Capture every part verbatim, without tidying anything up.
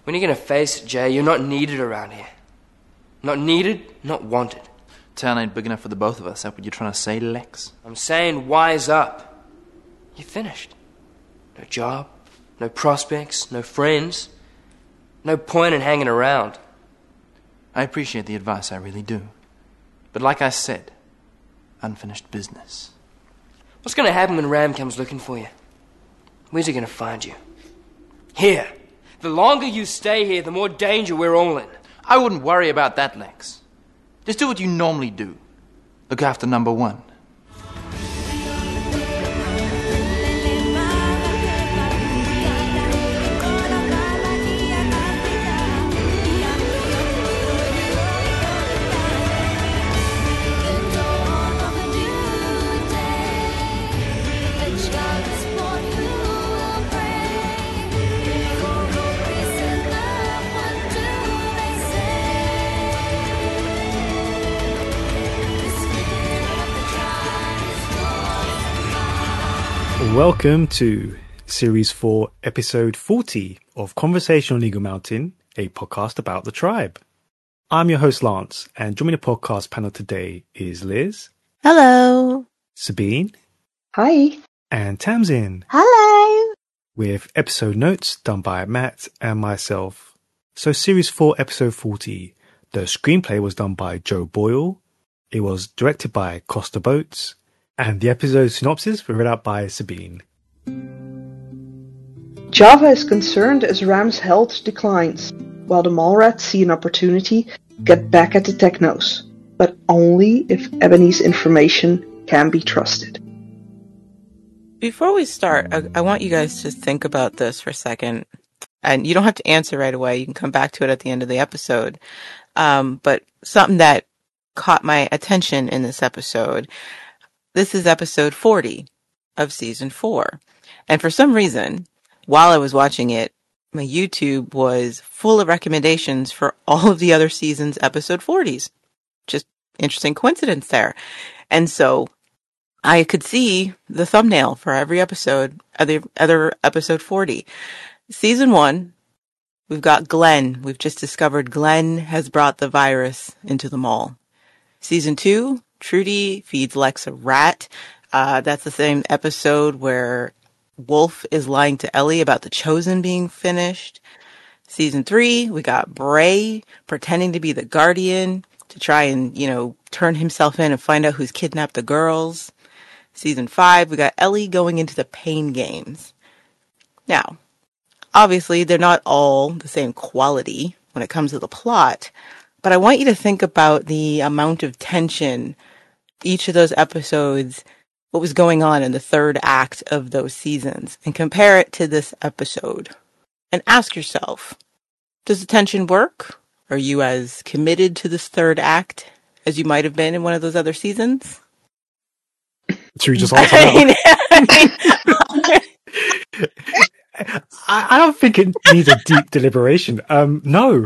When you're gonna face it, Jay, you're not needed around here. Not needed, not wanted. Town ain't big enough for the both of us. Is that what you're trying to say, Lex? I'm saying wise up. You're finished. No job, no prospects, no friends. No point in hanging around. I appreciate the advice, I really do. But like I said, unfinished business. What's gonna happen when Ram comes looking for you? Where's he gonna find you? Here. The longer you stay here, the more danger we're all in. I wouldn't worry about that, Lex. Just do what you normally do. Look after number one. Welcome to Series four, Episode forty of Conversation on Eagle Mountain, a podcast about the tribe. I'm your host, Lance, and joining the podcast panel today is Liz. Hello. Sabine. Hi. And Tamsin. Hello. With episode notes done by Matt and myself. So Series four, Episode forty. The screenplay was done by Joe Boyle. It was directed by Costa Boats. And the episode synopsis were read out by Sabine. Java is concerned as Ram's health declines, while the Mallrats see an opportunity to get back at the Technos, but only if Ebony's information can be trusted. Before we start, I, I want you guys to think about this for a second. And you don't have to answer right away. You can come back to it at the end of the episode. Um, but something that caught my attention in this episode. This is episode forty of season four. And for some reason, while I was watching it, my YouTube was full of recommendations for all of the other seasons' episode forties. Just interesting coincidence there. And so I could see the thumbnail for every episode, other, other episode forty. Season one, we've got Glenn. We've just discovered Glenn has brought the virus into the mall. Season two, Trudy feeds Lex a rat. Uh, that's the same episode where Wolf is lying to Ellie about the Chosen being finished. Season three, we got Bray pretending to be the Guardian to try and, you know, turn himself in and find out who's kidnapped the girls. Season five, we got Ellie going into the pain games. Now, obviously, they're not all the same quality when it comes to the plot, but I want you to think about the amount of tension each of those episodes, what was going on in the third act of those seasons, and compare it to this episode. And ask yourself, does the tension work? Are you as committed to this third act as you might have been in one of those other seasons? Should we just answer that? I, I don't think it needs a deep deliberation. Um, no.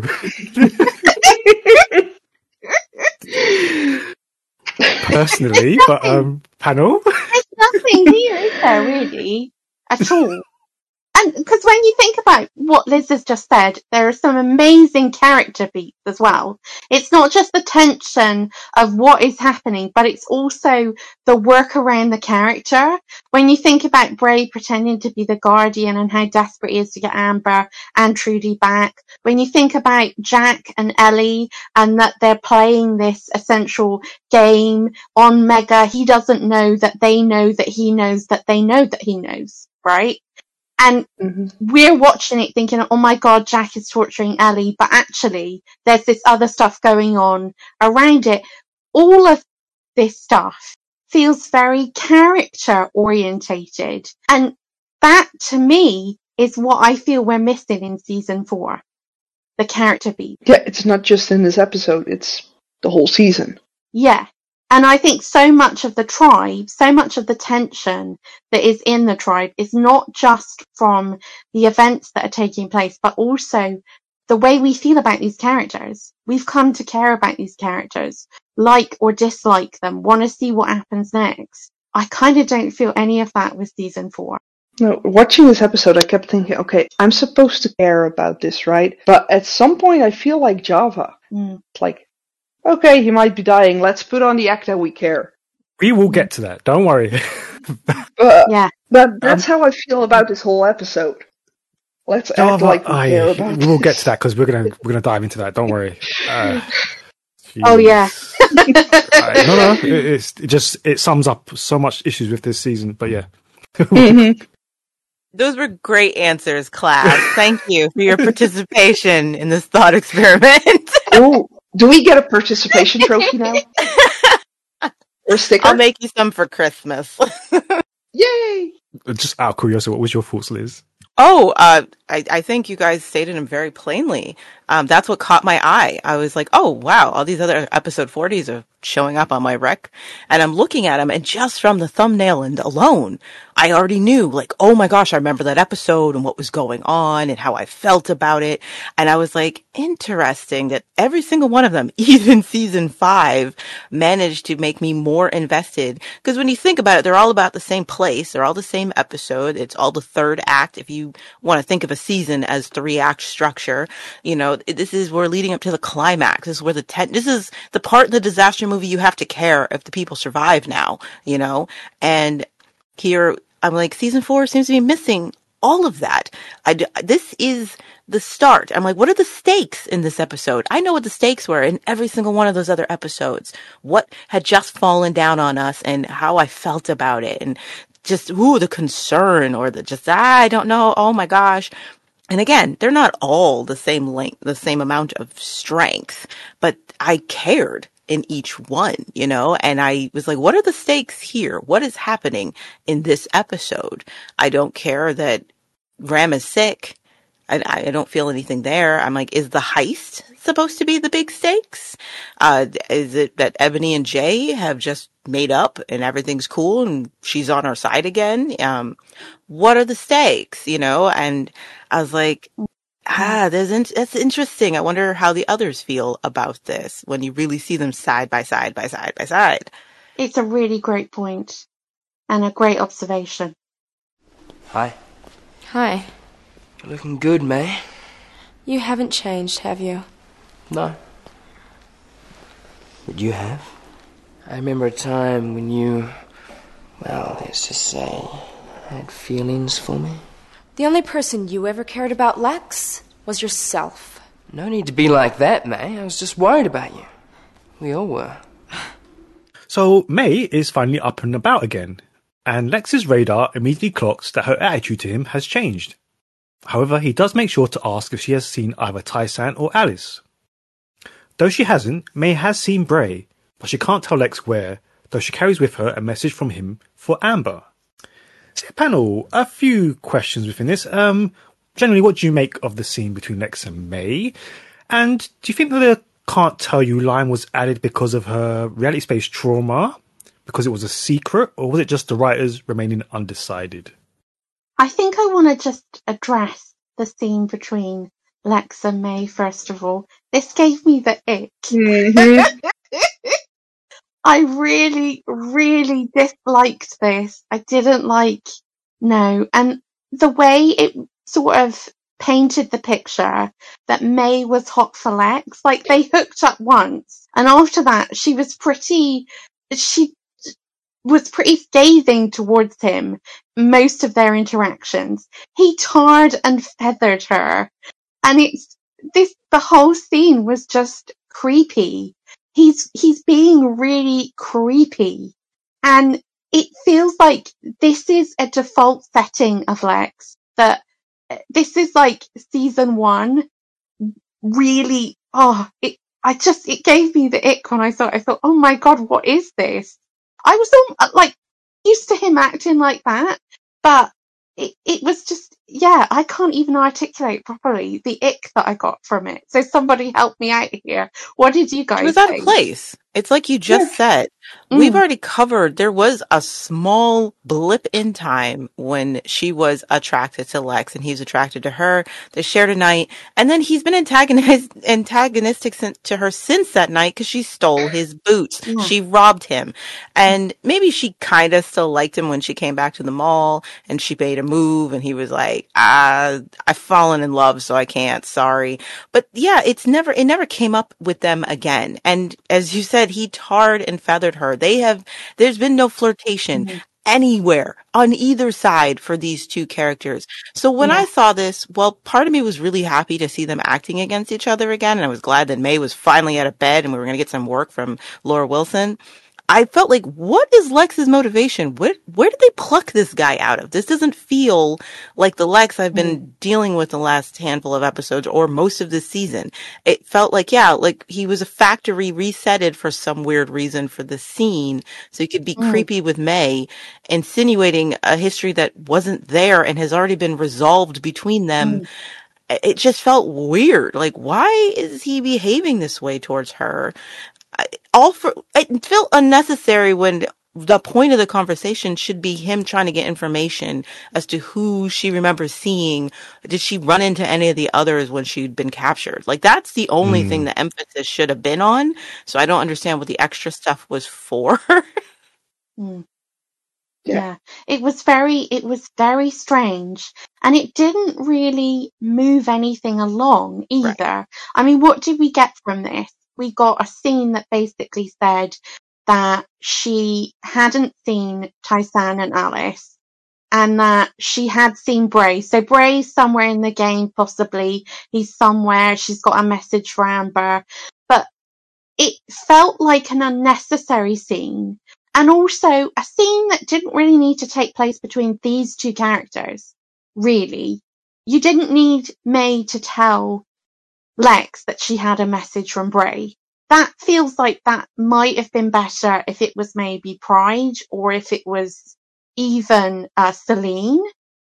Personally, but um, panel. There's nothing here, is there, really, at all? And because when you think about what Liz has just said, there are some amazing character beats as well. It's not just the tension of what is happening, but it's also the work around the character. When you think about Bray pretending to be the Guardian and how desperate he is to get Amber and Trudy back. When you think about Jack and Ellie and that they're playing this essential game on Mega, he doesn't know that they know that he knows that they know that he knows, right? And mm-hmm. we're watching it thinking, oh my God, Jack is torturing Ellie. But actually, there's this other stuff going on around it. All of this stuff feels very character orientated. And that, to me, is what I feel we're missing in season four. The character beat. Yeah, it's not just in this episode, it's the whole season. Yeah. And I think so much of the tribe, so much of the tension that is in the tribe is not just from the events that are taking place, but also the way we feel about these characters. We've come to care about these characters, like or dislike them, want to see what happens next. I kind of don't feel any of that with season four. No, watching this episode, I kept thinking, okay, I'm supposed to care about this, right? But at some point, I feel like Java. Mm. It's like, okay, he might be dying. Let's put on the act that we care. We will get to that. Don't worry. But Yeah. that, that's how I feel about this whole episode. Let's act Java, like we I- care about we will get this. to that because we're gonna we're gonna dive into that. Don't worry. Uh, Oh, yeah. jeez. Uh, no, no, it, it's it just it sums up so much issues with this season. But yeah, Those were great answers, class. Thank you for your participation in this thought experiment. Ooh, do we get a participation trophy now? Or a sticker? I'll make you some for Christmas. Yay! just out of curiosity, what was your thoughts, Liz? Oh, uh, I, I think you guys stated them very plainly. Um, that's what caught my eye. I was like, oh, wow, all these other episode forties are showing up on my rec. And I'm looking at them, and just from the thumbnail and alone, I already knew, like, oh my gosh, I remember that episode and what was going on and how I felt about it. And I was like, interesting that every single one of them, even season five, managed to make me more invested. Because when you think about it, they're all about the same place. They're all the same episode. It's all the third act. If you want to think of a season as three act structure, you know, this is, we're leading up to the climax. This is where the ten, this is the part of the disaster movie you have to care if the people survive now, you know, and here I'm like, season four seems to be missing all of that. I, d- this is the start. I'm like, what are the stakes in this episode? I know what the stakes were in every single one of those other episodes. What had just fallen down on us and how I felt about it. And just, ooh, the concern or the just, ah, I don't know. Oh my gosh. And again, they're not all the same length, the same amount of strength, but I cared in each one, you know, and I was like, what are the stakes here? What is happening in this episode? I don't care that Ram is sick. I, I don't feel anything there. I'm like, is the heist supposed to be the big stakes? Uh, is it that Ebony and Jay have just made up and everything's cool and she's on our side again? Um, what are the stakes, you know? And I was like, ah, there's in- that's interesting. I wonder how the others feel about this when you really see them side by side by side by side. It's a really great point and a great observation. Hi. Hi. You're looking good, May. You haven't changed, have you? No. But you have. I remember a time when you, well, let's just say, had feelings for me. The only person you ever cared about, Lex, was yourself. No need to be like that, May. I was just worried about you. We all were. So May is finally up and about again, and Lex's radar immediately clocks that her attitude to him has changed. However, he does make sure to ask if she has seen either Tai-San or Alice. Though she hasn't, May has seen Bray, but she can't tell Lex where, though she carries with her a message from him for Amber. So, panel, a few questions within this. Um, generally, what do you make of the scene between Lex and May? And do you think that the can't tell you line was added because of her reality space trauma? Because it was a secret? Or was it just the writers remaining undecided? I think I want to just address the scene between Lex and May, first of all. This gave me the ick. Mm-hmm. I really, really disliked this. I didn't like, no. And the way it sort of painted the picture that May was hot for Lex, like they hooked up once. And after that, she was pretty, she was pretty scathing towards him most of their interactions. He tarred and feathered her. And it's, this, the whole scene was just creepy. He's, he's being really creepy. And it feels like this is a default setting of Lex, that this is like season one. Really, oh, it, I just, it gave me the ick when I saw it. I thought, oh my God, what is this? I was so, like, used to him acting like that, but it, it was just, yeah, I can't even articulate properly the ick that I got from it. So somebody help me out here. What did you It guys was out of think? place. It's like you just Yeah. said. We've Mm. already covered, there was a small blip in time when she was attracted to Lex and he was attracted to her. They shared a night. And then he's been antagonized, antagonistic sin- to her since that night because she stole his boots. Yeah. She robbed him. And maybe she kind of still liked him when she came back to the mall and she made a move and he was like, ah, I've fallen in love, so I can't. Sorry. But yeah, it's never, it never came up with them again. And as you said, he tarred and feathered her. They have, there's been no flirtation Mhm. anywhere on either side for these two characters. So when Yeah. I saw this, well, part of me was really happy to see them acting against each other again. And I was glad that May was finally out of bed and we were going to get some work from Laura Wilson. I felt like, what is Lex's motivation? Where, where did they pluck this guy out of? This doesn't feel like the Lex I've been dealing with the last handful of episodes or most of this season. It felt like, yeah, like he was a factory resetted for some weird reason for the scene. So he could be Mm. creepy with May, insinuating a history that wasn't there and has already been resolved between them. Mm. It just felt weird. Like, why is he behaving this way towards her? I- all for it felt unnecessary when the point of the conversation should be him trying to get information as to who she remembers seeing. Did she run into any of the others when she'd been captured? Like, that's the only thing Mm. the emphasis should have been on. So I don't understand what the extra stuff was for. Mm. Yeah. Yeah, it was very, it was very strange, and it didn't really move anything along Right. either. I mean, what did we get from this? We got a scene that basically said that she hadn't seen Tyson and Alice, and that she had seen Bray. So Bray's somewhere in the game, possibly. He's somewhere. She's got a message for Amber, but it felt like an unnecessary scene, and also a scene that didn't really need to take place between these two characters. Really, you didn't need May to tell Lex that she had a message from Bray. That feels like that might have been better if it was maybe Pride, or if it was even uh, Celine.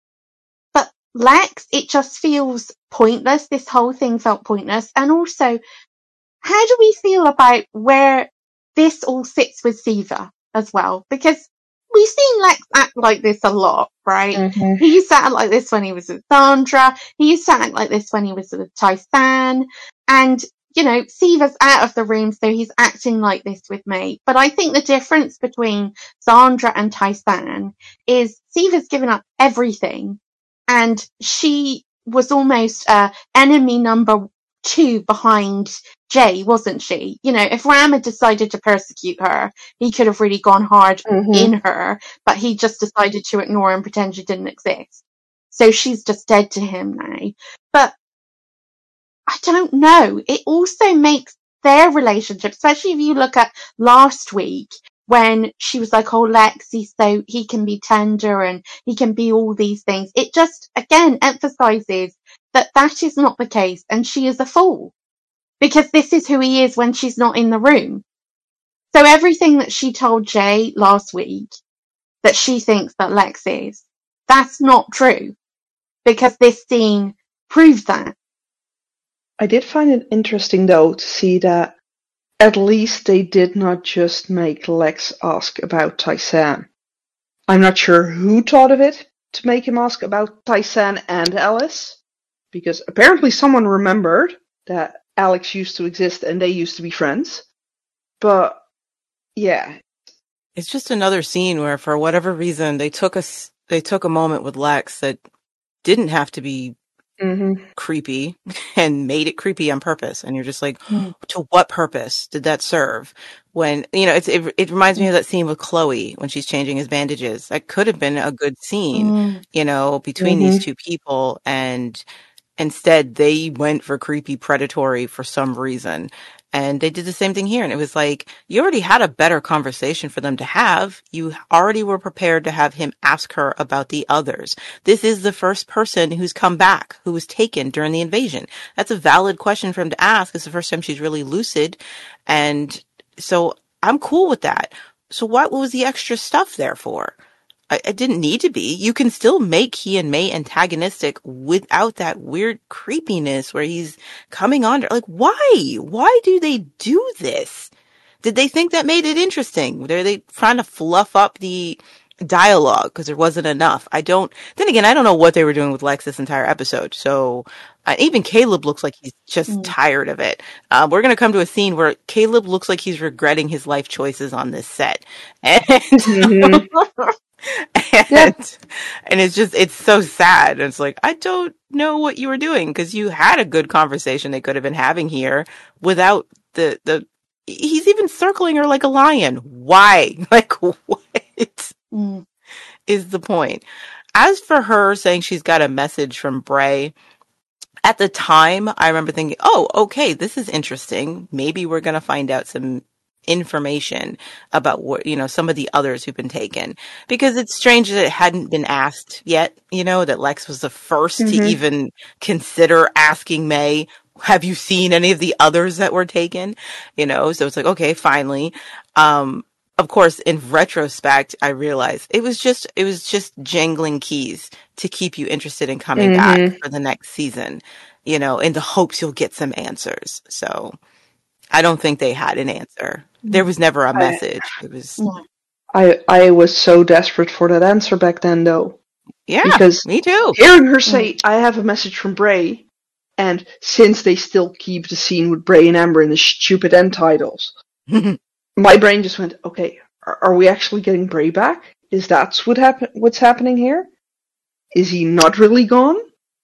But Lex, it just feels pointless. This whole thing felt pointless, and also, how do we feel about where this all sits with Siva as well? Because we've seen Lex act like this a lot, right? Mhm. He used to act like this when he was with Sandra. He used to act like this when he was with Tyson. And, you know, Siva's out of the room, so he's acting like this with me. But I think the difference between Sandra and Tyson is Siva's given up everything, and she was almost uh, enemy number two behind Jay, wasn't she? You know, if Ram had decided to persecute her, he could have really gone hard Mhm. in her, but he just decided to ignore and pretend she didn't exist. So she's just dead to him now. But I don't know. It also makes their relationship, especially if you look at last week when she was like, oh, Lexi, so he can be tender and he can be all these things. It just, again, emphasizes that that is not the case, and she is a fool, because this is who he is when she's not in the room. So everything that she told Jay last week that she thinks that Lex is, that's not true, because this scene proved that. I did find it interesting, though, to see that at least they did not just make Lex ask about Tyson. I'm not sure who thought of it to make him ask about Tyson and Alice, because apparently someone remembered that Alex used to exist and they used to be friends. But yeah, It's just another scene where, for whatever reason, they took a, s- they took a moment with Lex that didn't have to be mhm. creepy and made it creepy on purpose. And you're just like, Mm. to what purpose did that serve? When, you know, it's, it, it reminds me of that scene with Chloe when she's changing his bandages. That could have been a good scene, Mm. you know, between these Mhm. two people. And instead they went for creepy predatory for some reason. And they did the same thing here. And it was like, you already had a better conversation for them to have. You already were prepared to have him ask her about the others. This is the first person who's come back, who was taken during the invasion. That's a valid question for him to ask. It's the first time she's really lucid. And so I'm cool with that. So what was the extra stuff there for? I, it didn't need to be. You can still make he and May antagonistic without that weird creepiness where he's coming on to, like, why? Why do they do this? Did they think that made it interesting? Were they trying to fluff up the dialogue because there wasn't enough? I don't, then again, I don't know what they were doing with Lex this entire episode. So uh, even Caleb looks like he's just mm. tired of it. Uh, we're going to come to a scene where Caleb looks like he's regretting his life choices on this set. And, mm-hmm. and, yeah. and it's just, it's so sad. It's like, I don't know what you were doing because you had a good conversation they could have been having here without the, the, he's even circling her like a lion. Why? Like, what mm. is the point? As for her saying she's got a message from Bray, at the time, I remember thinking, oh, okay, this is interesting. Maybe we're going to find out some information about what, you know, some of the others who've been taken. Because it's strange that it hadn't been asked yet, you know, that Lex was the first mm-hmm. to even consider asking May, have you seen any of the others that were taken? You know, so it's like, okay, finally. Um, of course, in retrospect, I realized it was just, it was just jangling keys to keep you interested in coming mm-hmm. back for the next season, you know, in the hopes you'll get some answers. So I don't think they had an answer. There was never a message. It was. I, I was so desperate for that answer back then, though. Yeah, because me too. Hearing her say, I have a message from Bray. And since they still keep the scene with Bray and Amber in the stupid end titles, my brain just went, okay, are, are we actually getting Bray back? Is that what happen- what's happening here? Is he not really gone?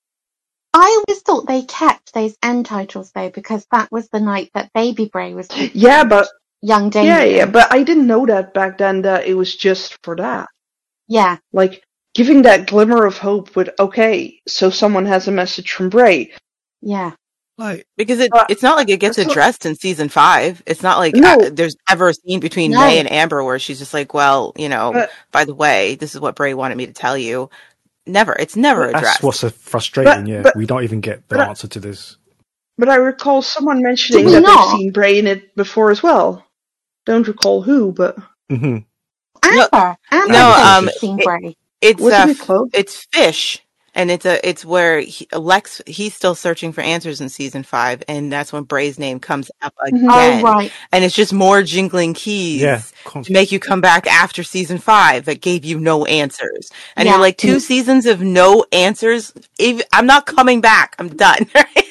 I always thought they kept those end titles, though, because that was the night that Baby Bray was yeah, but young Damien. Yeah, yeah, but I didn't know that back then, that it was just for that. Yeah. Like, giving that glimmer of hope with, okay, so someone has a message from Bray. Yeah. Like, because it, uh, it's not like it gets addressed in season five. It's not like no. uh, there's ever a scene between no. May and Amber where she's just like, well, you know, but, by the way, this is what Bray wanted me to tell you. Never. It's never addressed. That's what's so frustrating, but, yeah. But, we don't even get the but, answer to this. But I recall someone mentioning that not? they've seen Bray in it before as well. Don't recall who, but... Mm-hmm. Amber. Amber no, um, it, seen Bray. It's, Was uh, it close? it's Fish. And it's a, it's where he, Lex, he's still searching for answers in season five, and that's when Bray's name comes up again. Oh, right. And it's just more jingling keys yeah, to make you come back after season five that gave you no answers. And yeah. you're like, two seasons of no answers? If, I'm not coming back. I'm done.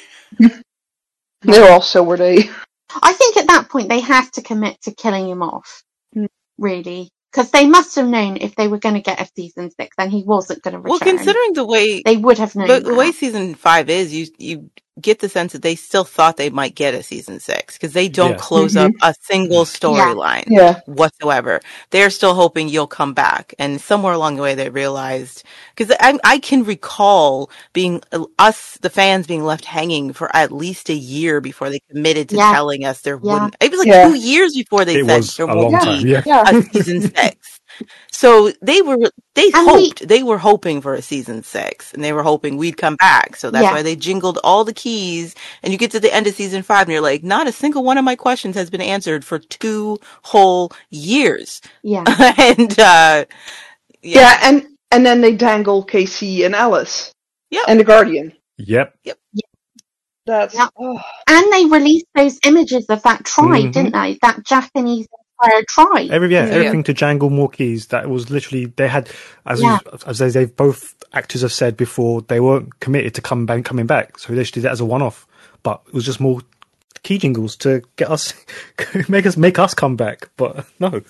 They're all so were they. I think at that point they have to commit to killing him off, really. Because they must have known if they were going to get a season six, then he wasn't going to return. Well, considering the way they would have known, but the that. way season five is, you you get the sense that they still thought they might get a season six because they don't yeah. close mm-hmm. up a single storyline yeah. whatsoever. They're still hoping you'll come back, and somewhere along the way they realized, because I, I can recall being us the fans being left hanging for at least a year before they committed to yeah. telling us there yeah. wouldn't. It was like yeah. two years before they it said was there a won't long be time. Yeah. Yeah. a season six. So they were, they and hoped, we, they were hoping for a season six, and they were hoping we'd come back. So that's yeah. why they jingled all the keys, and you get to the end of season five and you're like, not a single one of my questions has been answered for two whole years. Yeah. and, uh, yeah. yeah, and, and then they dangle Casey and Alice. Yep. And the Guardian. Yep. Yep. That's, yep. oh. And they released those images of that tribe, mm-hmm. didn't they? That Japanese Empire tribe. Every, yeah, yeah, everything to jangle more keys. That was literally, they had, as yeah. you, as they, they've both actors have said before, they weren't committed to come back, coming back. So they just did that as a one-off. But it was just more key jingles to get us, make us, make us come back. But no.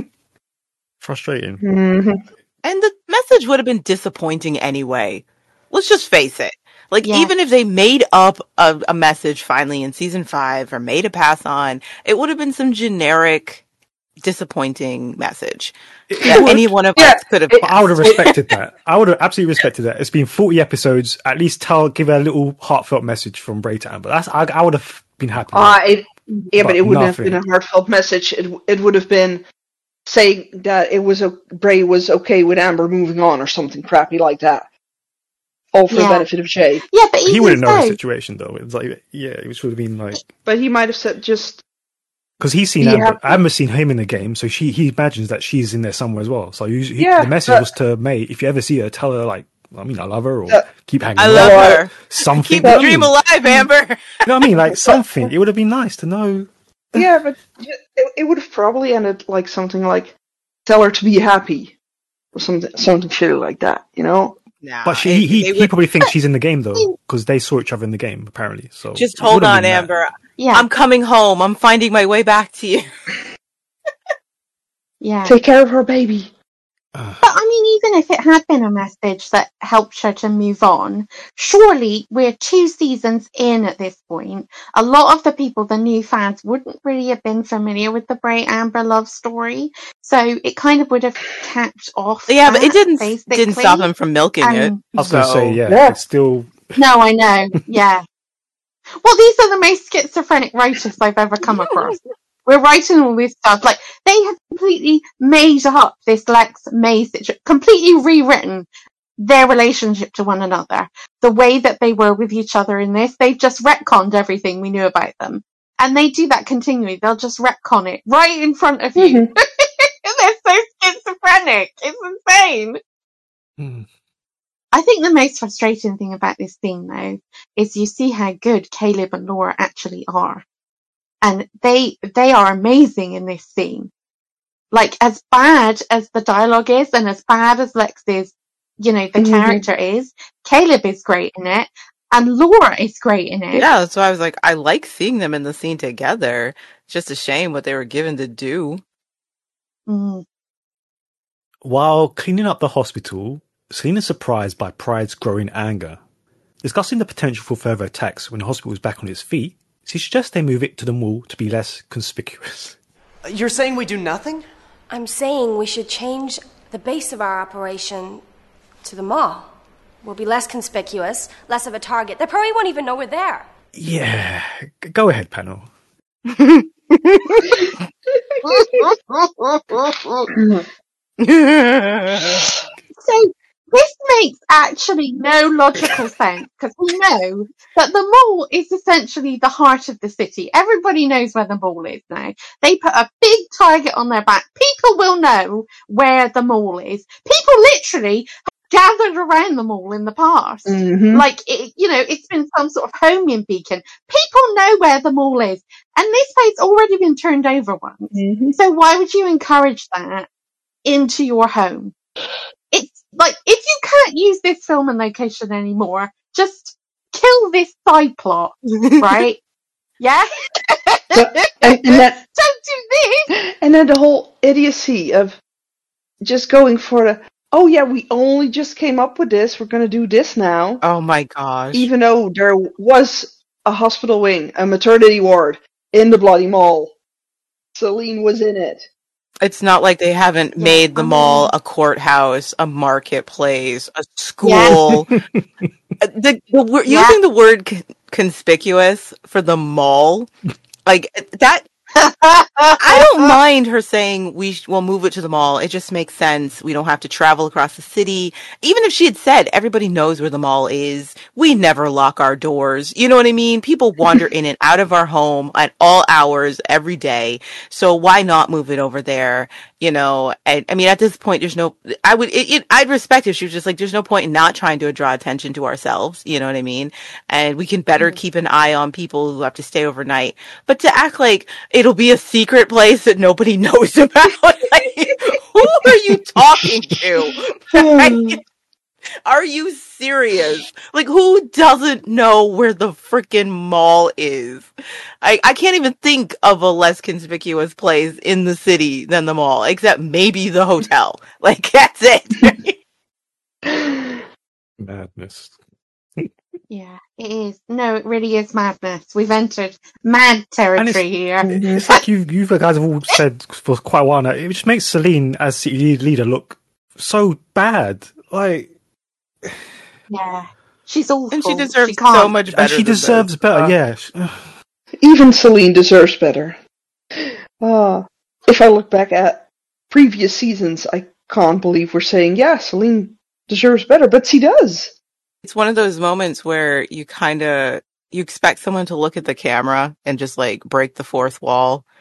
Frustrating. Mm-hmm. And the message would have been disappointing anyway. Let's just face it. Like, yeah. even if they made up a, a message finally in season five or made a pass on, it would have been some generic, disappointing message It, that it any one of yeah, us could have. it, I would have respected that. I would have absolutely respected that. It's been forty episodes. At least tell, give a little heartfelt message from Bray to Amber. That's I, I would have been happy. Uh, it, yeah, but, but it wouldn't nothing. have been a heartfelt message. It it would have been saying that it was a Bray was okay with Amber moving on or something crappy like that. All for yeah. the benefit of Jay. Yeah, but even he wouldn't know so, the situation though. It was like, yeah, it should have been like. But he might have said just Because he's seen Yeah. Amber. I haven't seen him in the game, so she he imagines that she's in there somewhere as well. So he, he, Yeah, the message but- was to May: if you ever see her, tell her like, I mean, I love her, or Uh, keep hanging. I on. love Well, her. Something. Keep you know the what I dream mean? alive, Amber. You know what I mean? Like something. It would have been nice to know. Yeah, but it, it would have probably ended like something like tell her to be happy or something something shitty like that, you know? Nah, But she, it- he, he, they he would- probably thinks she's in the game though, because they saw each other in the game apparently. So just it hold would've on, been that. Amber. Yeah, I'm coming home. I'm finding my way back to you. yeah. Take care of her baby. Ugh. But I mean, even if it had been a message that helped her to move on, surely we're two seasons in at this point. A lot of the people, the new fans, wouldn't really have been familiar with the Bray Amber love story, so it kind of would have capped off. Yeah, but it that, didn't basically. didn't stop him from milking it. Um, I was going to say, So- yeah, Yeah. it's still. No, I know. Yeah. Well, these are the most schizophrenic writers I've ever come across. We're writing all this stuff. Like, they have completely made up this Lex May situation, completely rewritten their relationship to one another. The way that they were with each other in this, they've just retconned everything we knew about them. And they do that continually. They'll just retcon it right in front of you. Mhm. They're so schizophrenic. It's insane. Hmm. I think the most frustrating thing about this scene, though, is you see how good Caleb and Laura actually are. And they they are amazing in this scene. Like, as bad as the dialogue is and as bad as Lex is, you know, the Mhm. character is, Caleb is great in it and Laura is great in it. Yeah, that's why I was like, I like seeing them in the scene together. It's just a shame what they were given to do. Mm. While cleaning up the hospital, Selene is surprised by Pride's growing anger. Discussing the potential for further attacks when the hospital is back on its feet, she suggests they move it to the mall to be less conspicuous. You're saying we do nothing? I'm saying we should change the base of our operation to the mall. We'll be less conspicuous, less of a target. They probably won't even know we're there. Yeah, g- go ahead, panel. So this makes actually no logical sense because we know that the mall is essentially the heart of the city. Everybody knows where the mall is now. They put a big target on their back. People will know where the mall is. People literally have gathered around the mall in the past. Mhm. Like, it, you know, it's been some sort of homing beacon. People know where the mall is. And this place's already been turned over once. Mhm. So why would you encourage that into your home? It's like, if you can't use this film and location anymore, just kill this side plot, right? Yeah? But- and, and that Don't do this! and then the whole idiocy of just going for the oh yeah, we only just came up with this, we're gonna do this now. Oh my gosh. Even though there was a hospital wing, a maternity ward in the bloody mall. Selene was in it. It's not like they haven't Yeah, made the I mall know. a courthouse, a marketplace, a school. the, the word, Yeah. using the word con- conspicuous for the mall, like that. I don't mind her saying we sh- will move it to the mall. It just makes sense. We don't have to travel across the city. Even if she had said everybody knows where the mall is, we never lock our doors. You know what I mean? People wander in and out of our home at all hours every day. So why not move it over there? You know, I, I mean, at this point, there's no, I would, it, it, I'd respect if she was just like, there's no point in not trying to draw attention to ourselves. You know what I mean? And we can better keep an eye on people who have to stay overnight. But to act like it'll be a secret place that nobody knows about, like, who are you talking to? Like, are you serious? Like, who doesn't know where the freaking mall is? I, I can't even think of a less conspicuous place in the city than the mall, except maybe the hotel. Like, that's it. Madness. Yeah, it is. No, it really is madness. We've entered mad territory here. It's like you, you guys have all said for quite a while now. It just makes Selene as city leader look so bad. Like, Yeah. She's awful. And she deserves can't. so much better. and she than deserves this. better. Uh, Yeah. Even Selene deserves better. Uh, if I look back at previous seasons, I can't believe we're saying, yeah, Selene deserves better, but she does. It's one of those moments where you kind of you expect someone to look at the camera and just like break the fourth wall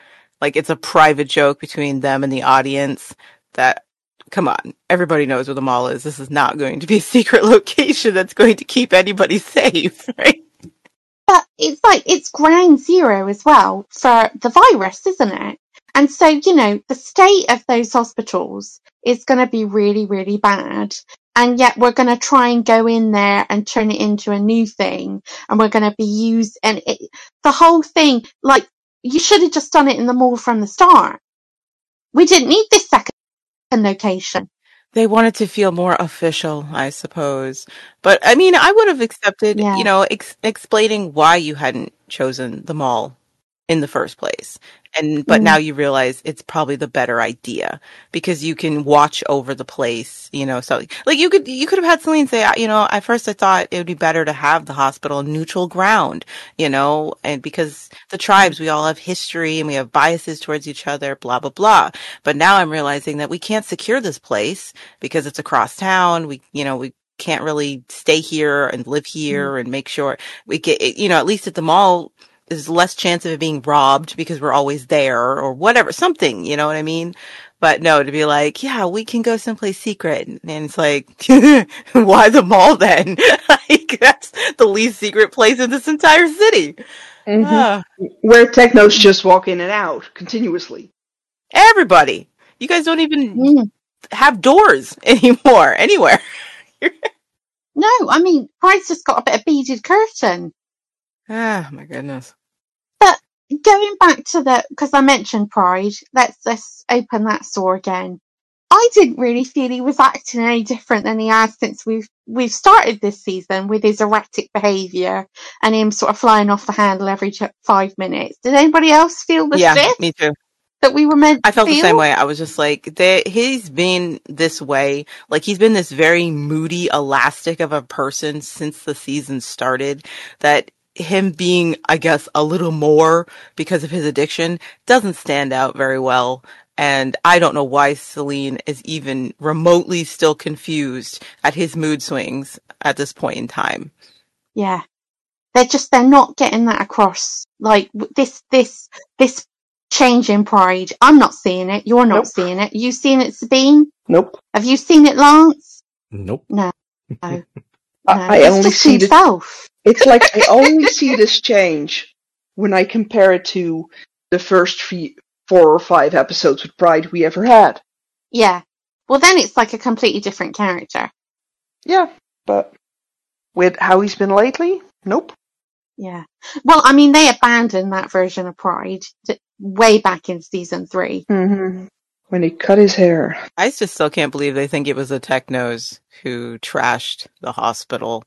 like it's a private joke between them and the audience that, come on, everybody knows where the mall is. This is not going to be a secret location that's going to keep anybody safe, right? But it's like, it's ground zero as well for the virus, isn't it? And so, you know, the state of those hospitals is going to be really, really bad. And yet we're going to try and go in there and turn it into a new thing. And we're going to be used, and it, the whole thing, like, you should have just done it in the mall from the start. We didn't need this second location. They wanted to feel more official, I suppose. But I mean, I would have accepted, Yeah. you know, ex- explaining why you hadn't chosen the mall in the first place. And, but Mm. now you realize it's probably the better idea because you can watch over the place, you know, so like you could, you could have had Celine say, you know, at first I thought it would be better to have the hospital on neutral ground, you know, and because the tribes, we all have history and we have biases towards each other, blah, blah, blah. But now I'm realizing that we can't secure this place because it's across town. We, you know, we can't really stay here and live here mm. and make sure we get, you know, at least at the mall, there's less chance of it being robbed because we're always there or whatever, something, you know what I mean? But no, to be like, yeah, we can go someplace secret. And it's like, why the mall then? Like, that's the least secret place in this entire city. Mm-hmm. Ah. Where technos just walk in and out continuously. Everybody. You guys don't even Mm. have doors anymore, anywhere. No, I mean, Pride's just got a bit of beaded curtain. Ah, my goodness. But going back to the, because I mentioned Pride, let's let's open that store again. I didn't really feel he was acting any different than he has since we've we've started this season with his erratic behaviour and him sort of flying off the handle every t- five minutes. Did anybody else feel the Yeah, shift me too. that we were meant to I felt feel? the same way. I was just like, they, he's been this way. Like, he's been this very moody, elastic of a person since the season started that him being, I guess, a little more because of his addiction doesn't stand out very well. And I don't know why Celine is even remotely still confused at his mood swings at this point in time. Yeah. They're just, they're not getting that across. Like, this, this, this change in Pride. I'm not seeing it. You're not Nope. seeing it. You seen it, Sabine? Nope. Have you seen it, Lance? Nope. No. No. I, No. I He's only just see the. himself. It's like I only see this change when I compare it to the first three, four or five episodes with Pride we ever had. Yeah. Well, then it's like a completely different character. Yeah, but with how he's been lately, nope. Yeah. Well, I mean, they abandoned that version of Pride t- way back in season three. Mm-hmm. When he cut his hair. I just still can't believe they think it was the Technos who trashed the hospital.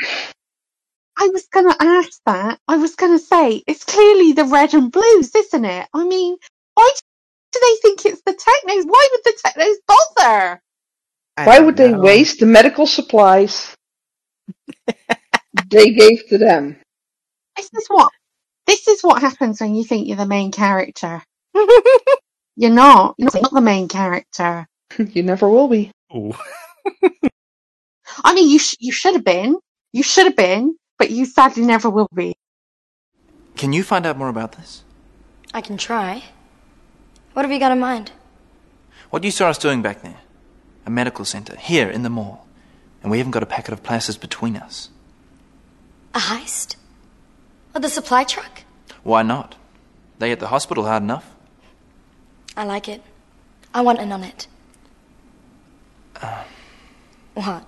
I was going to ask that. I was going to say, it's clearly the red and blues, isn't it? I mean, why do they think it's the Technos? Why would the Technos bother? I Why don't would they know. waste the medical supplies they gave to them? This is what, this is what happens when you think you're the main character. You're not. You're not the main character. You never will be. Ooh. I mean, you sh- you should have been. You should have been, but you sadly never will be. Can you find out more about this? I can try. What have you got in mind? What you saw us doing back there? A medical centre, here in the mall. And we haven't got a packet of plasters between us. A heist? Of the supply truck? Why not? They hit the hospital hard enough. I like it. I want in on it. Uh, What?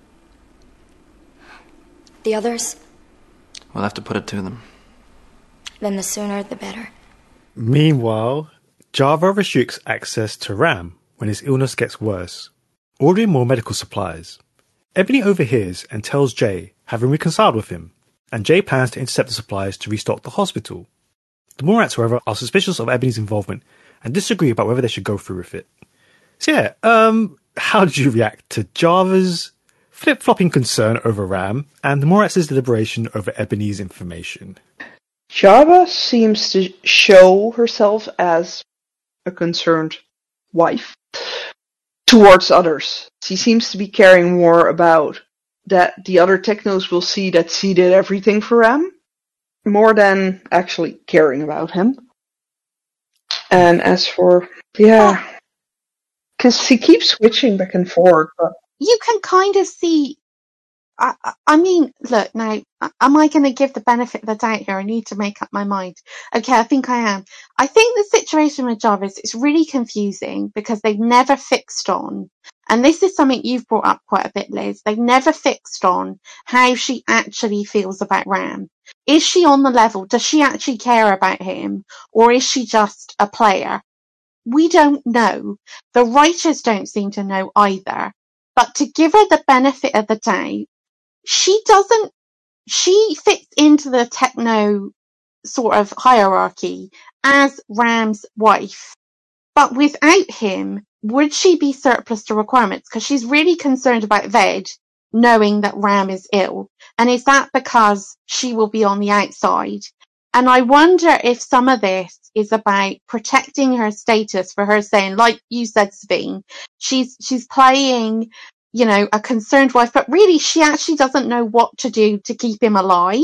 The others? we'll have to put it to them. Then the sooner the better. Meanwhile, Java restricts access to Ram when his illness gets worse, ordering more medical supplies. Ebony overhears and tells Jay, having reconciled with him, and Jay plans to intercept the supplies to restock the hospital. The Morats, however, are suspicious of Ebony's involvement and disagree about whether they should go through with it. So yeah, um, how did you react to Java's flip-flopping concern over Ram and the Morats' deliberation over Ebony's information? Java seems to show herself as a concerned wife towards others. She seems to be caring more about that the other Technos will see that she did everything for Ram, more than actually caring about him. And as for, yeah, because he keeps switching back and forth. But You can kind of see. I, I I mean, look now. Am I going to give the benefit of the doubt here? I need to make up my mind. Okay, I think I am. I think the situation with Jarvis is really confusing because they've never fixed on, and this is something you've brought up quite a bit, Liz. They've never fixed on how she actually feels about Ram. Is she on the level? Does she actually care about him, or is she just a player? We don't know. The writers don't seem to know either. But to give her the benefit of the doubt, she doesn't, she fits into the techno sort of hierarchy as Ram's wife. But without him, would she be surplus to requirements? Because she's really concerned about Ved knowing that Ram is ill. And is that because she will be on the outside? And I wonder if some of this is about protecting her status for her saying, like you said, Sabine, she's, she's playing, you know, a concerned wife, but really she actually doesn't know what to do to keep him alive.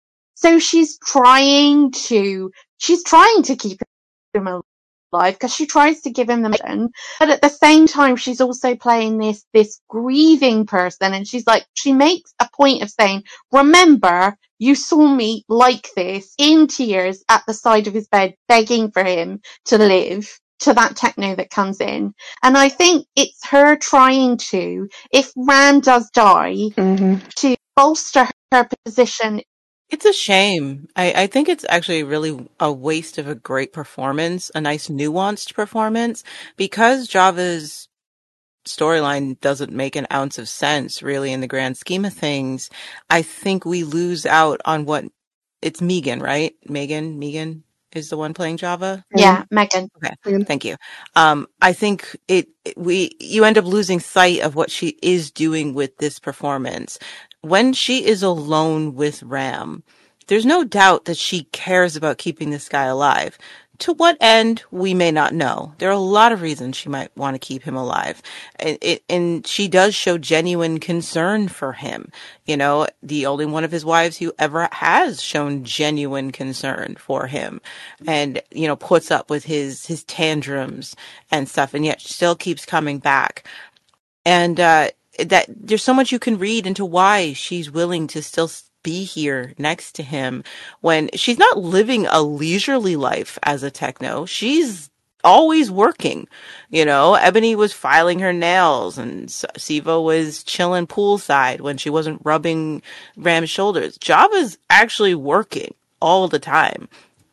So she's trying to, she's trying to keep him alive because she tries to give him the mission, but at the same time she's also playing this, this grieving person, and she's like, she makes a point of saying, remember, you saw me like this, in tears at the side of his bed, begging for him to live, to that techno that comes in. And I think it's her trying to, if Ram does die, mm-hmm. to bolster her position. It's a shame. I, I think it's actually really a waste of a great performance, a nice nuanced performance, because Java's storyline doesn't make an ounce of sense really in the grand scheme of things. I think we lose out on what it's Megan, right? Megan, Megan is the one playing Java. Yeah, Megan. Okay, Megan. thank you. Um, I think it, we, you end up losing sight of what she is doing with this performance. When she is alone with Ram, there's no doubt that she cares about keeping this guy alive. To what end, we may not know. There are a lot of reasons she might want to keep him alive. And, it, and she does show genuine concern for him. You know, the only one of his wives who ever has shown genuine concern for him and, you know, puts up with his, his tantrums and stuff, and yet still keeps coming back. And, uh, that there's so much you can read into why she's willing to still be here next to him when she's not living a leisurely life as a techno. She's always working. You know, Ebony was filing her nails and Siva was chilling poolside when she wasn't rubbing Ram's shoulders. Java's actually working all the time.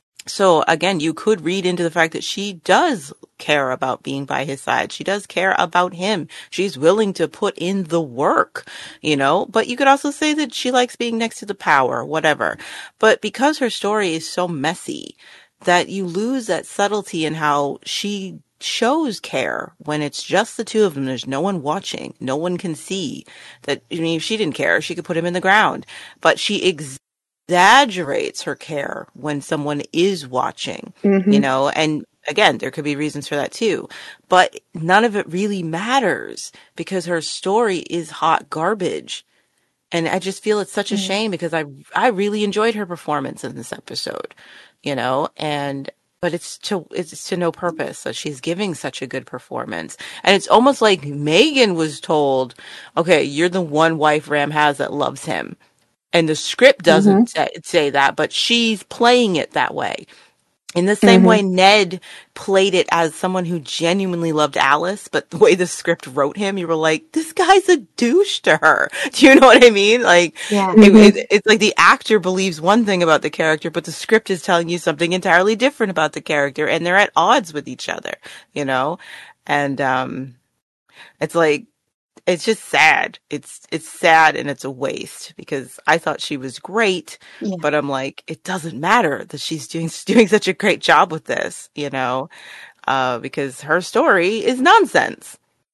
So again, you could read into the fact that she does care about being by his side. She does care about him. She's willing to put in the work, you know, but you could also say that she likes being next to the power, whatever. But because her story is so messy that you lose that subtlety in how she shows care when it's just the two of them. There's no one watching. No one can see that. I mean, if she didn't care, she could put him in the ground, but she ex- exaggerates her care when someone is watching, mm-hmm. you know, and again, there could be reasons for that too, but none of it really matters because her story is hot garbage. And I just feel it's such a shame because I, I really enjoyed her performance in this episode, you know, and, but it's to, it's to no purpose. So she's giving such a good performance. And it's almost like Megan was told, okay, you're the one wife Ram has that loves him. And the script doesn't mm-hmm. say, say that, but she's playing it that way. In the same mm-hmm. way Ned played it as someone who genuinely loved Alice, but the way the script wrote him, you were like, this guy's a douche to her. Do you know what I mean? Like, yeah. it, it, it's like the actor believes one thing about the character, but the script is telling you something entirely different about the character, and they're at odds with each other, you know? And, um, it's like, it's just sad. It's, it's sad and it's a waste because I thought she was great, yeah. but I'm like, it doesn't matter that she's doing, doing such a great job with this, you know, uh, because her story is nonsense.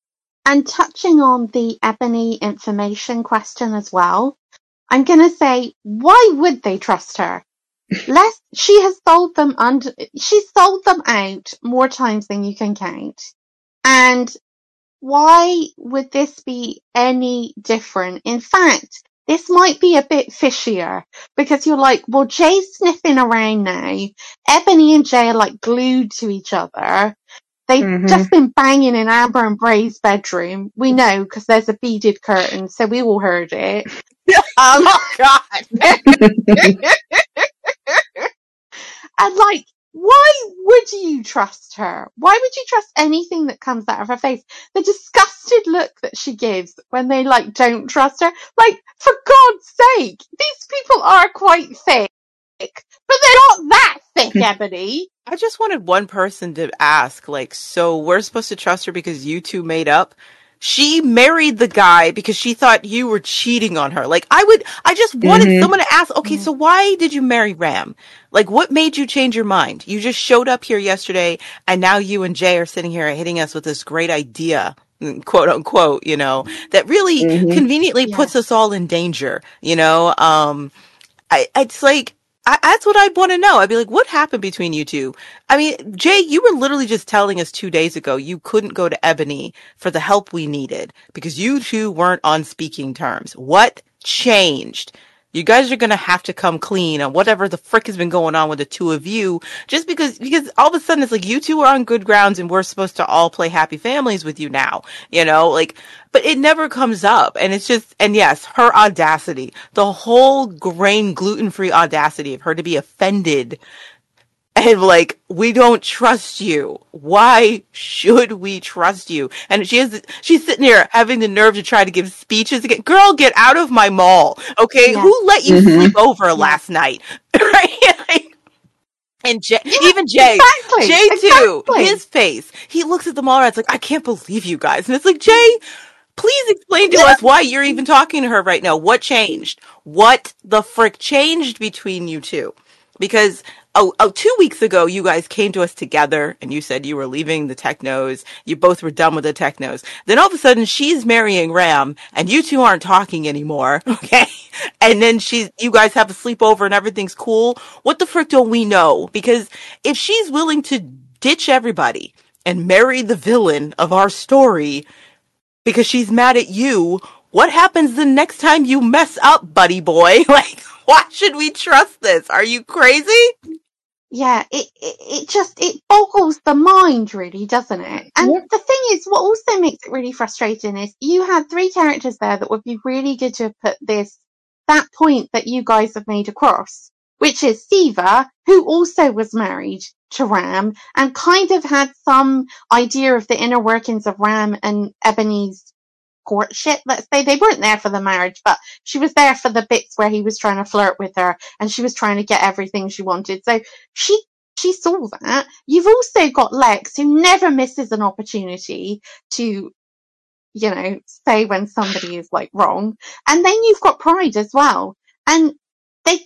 And touching on the Ebony information question as well, I'm going to say, why would they trust her? Less, she has sold them under, she's sold them out more times than you can count. And why would this be any different? In fact, this might be a bit fishier, because you're like, well, Jay's sniffing around now. Ebony and Jay are like glued to each other. They've Mhm. just been banging in Amber and Bray's bedroom. We know because there's a beaded curtain, so we all heard it. Um, Oh God. and like, why would you trust her? Why would you trust anything that comes out of her face? The disgusted look that she gives when they like don't trust her. Like, for God's sake, these people are quite thick, but they're not that thick, Ebony. I just wanted one person to ask, like, so we're supposed to trust her because you two made up? She married the guy because she thought you were cheating on her. Like, I would, I just wanted Mhm. someone to ask, okay, so why did you marry Ram? Like, what made you change your mind? You just showed up here yesterday and now you and Jay are sitting here hitting us with this great idea, quote unquote, you know, that really Mhm. conveniently Yeah. puts us all in danger, you know? Um, I, it's like, I, that's what I'd want to know. I'd be like, what happened between you two? I mean, Jay, you were literally just telling us two days ago you couldn't go to Ebony for the help we needed because you two weren't on speaking terms. What changed? You guys are going to have to come clean on whatever the frick has been going on with the two of you, just because, because all of a sudden it's like you two are on good grounds and we're supposed to all play happy families with you now, you know, like, but it never comes up. And it's just, and yes, her audacity, the whole grain gluten-free audacity of her to be offended and like, we don't trust you. Why should we trust you? And she has, she's sitting here having the nerve to try to give speeches again. Girl, get out of my mall. Okay. Yeah. Who let you Mhm. sleep over last night? Right? And Jay, Yeah, even Jay, exactly, Jay too, exactly. his face. He looks at the mall rats like, I can't believe you guys. And it's like, Jay, please explain to us why you're even talking to her right now. What changed? What the frick changed between you two? Because oh, oh, two weeks ago, you guys came to us together and you said you were leaving the Technos. You both were done with the Technos. Then all of a sudden, she's marrying Ram and you two aren't talking anymore. Okay. And then she's, you guys have a sleepover and everything's cool. What the frick don't we know? Because if she's willing to ditch everybody and marry the villain of our story, because she's mad at you, what happens the next time you mess up, buddy boy? Like, why should we trust this? Are you crazy? Yeah, it, it it just it boggles the mind, really, doesn't it? And Yeah. the thing is, what also makes it really frustrating is you had three characters there that would be really good to have put this that point that you guys have made across, which is Siva, who also was married to Ram and kind of had some idea of the inner workings of Ram and Ebony's courtship, let's say. They weren't there for the marriage, but she was there for the bits where he was trying to flirt with her and she was trying to get everything she wanted. So she she saw that. You've also got Lex, who never misses an opportunity to, you know, say when somebody is like wrong. And then you've got Pride as well. And they,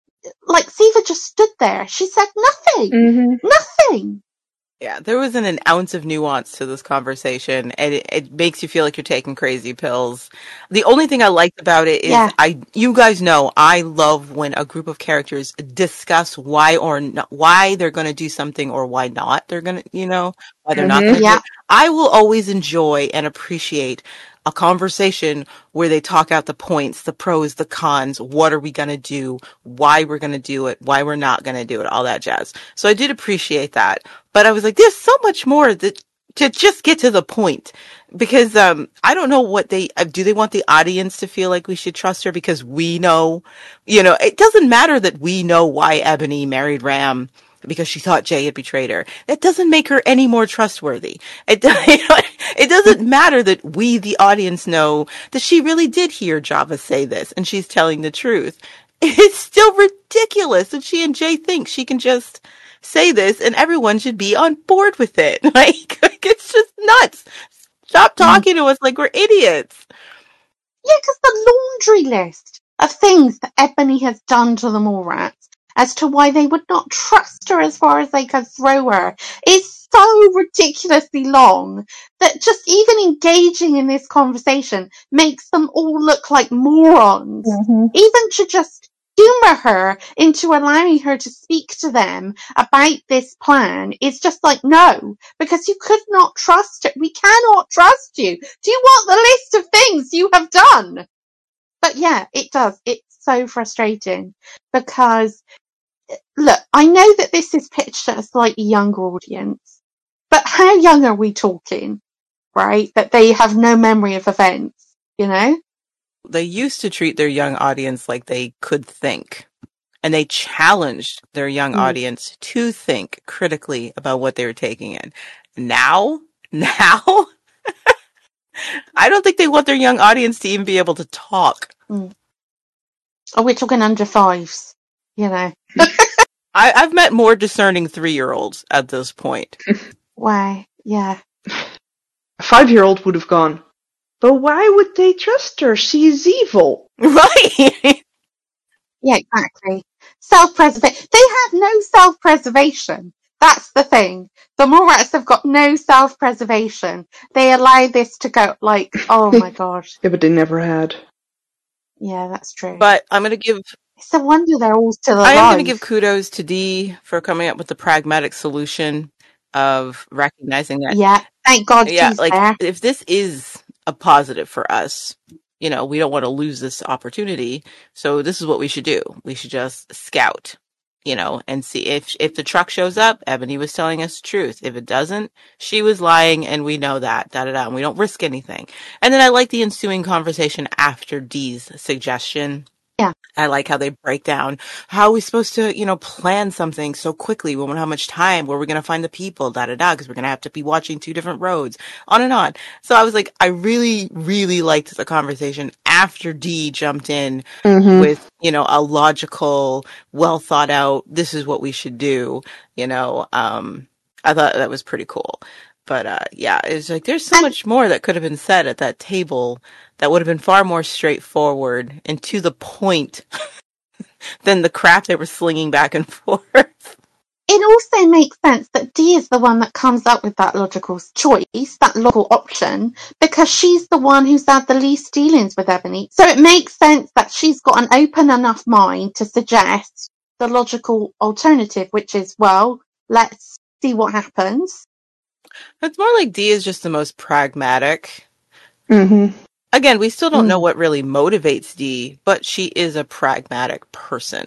like, Siva just stood there. She said nothing. Mhm. Nothing. Yeah, there wasn't an ounce of nuance to this conversation, and it, it makes you feel like you're taking crazy pills. The only thing I liked about it is Yeah. I, you guys know, I love when a group of characters discuss why or not, why they're going to do something or why not they're going to, you know, why they're not Mhm. going to do Yeah. it. I will always enjoy and appreciate a conversation where they talk out the points, the pros, the cons, what are we going to do, why we're going to do it, why we're not going to do it, all that jazz. So I did appreciate that. But I was like, there's so much more that to just get to the point, because um, I don't know what they uh, do. They want the audience to feel like we should trust her because we know, you know, it doesn't matter that we know why Ebony married Ram because she thought Jay had betrayed her. That doesn't make her any more trustworthy. It, you know, it doesn't matter that we, the audience, know that she really did hear Java say this and she's telling the truth. It's still ridiculous that she and Jay think she can just say this and everyone should be on board with it. Like, like it's just nuts. Stop talking to us like we're idiots. Yeah, because the laundry list of things that Ebony has done to the Mallrats as to why they would not trust her as far as they could throw her is so ridiculously long that just even engaging in this conversation makes them all look like morons. Mhm. Even to just humor her into allowing her to speak to them about this plan is just like, no, because you could not trust it. We cannot trust you. Do you want the list of things you have done? But yeah, it does. It's so frustrating because, look, I know that this is pitched at a slightly younger audience, but how young are we talking, right? That they have no memory of events, you know? They used to treat their young audience like they could think. And they challenged their young Mm. audience to think critically about what they were taking in. Now, now, I don't think they want their young audience to even be able to talk. Mm. Oh, we're talking under fives, you know? I, I've met more discerning three-year-olds at this point. Why? Yeah. A five-year-old would have gone, but why would they trust her? She is evil. Right? Yeah, exactly. Self-preservation. They have no self-preservation. That's the thing. The Mallrats have got no self-preservation. They allow this to go like, oh my god. Yeah, but they never had. Yeah, that's true. But I'm going to give It's a wonder they're all still alive. I am going to give kudos to Dee for coming up with the pragmatic solution of recognizing that. Yeah, thank God Yeah, she's like there. if this is a positive for us, you know, we don't want to lose this opportunity. So this is what we should do. We should just scout, you know, and see if if the truck shows up, Ebony was telling us the truth. If it doesn't, she was lying, and we know that. Da da da. And we don't risk anything. And then I like the ensuing conversation after Dee's suggestion. Yeah. I like how they break down how are we supposed to, you know, plan something so quickly. We won't have much time. Where we're going to find the people, da da da, because we're going to have to be watching two different roads, on and on. So I was like, I really, really liked the conversation after Dee jumped in Mm-hmm. with, you know, a logical, well thought out, this is what we should do. You know, um, I thought that was pretty cool. But uh, yeah, it's like there's so And- much more that could have been said at that table that would have been far more straightforward and to the point than the crap they were slinging back and forth. It also makes sense that Dee is the one that comes up with that logical choice, that logical option, because she's the one who's had the least dealings with Ebony. So it makes sense that she's got an open enough mind to suggest the logical alternative, which is, well, let's see what happens. It's more like Dee is just the most pragmatic. Mm-hmm. Again, we still don't Mm. know what really motivates Dee, but she is a pragmatic person.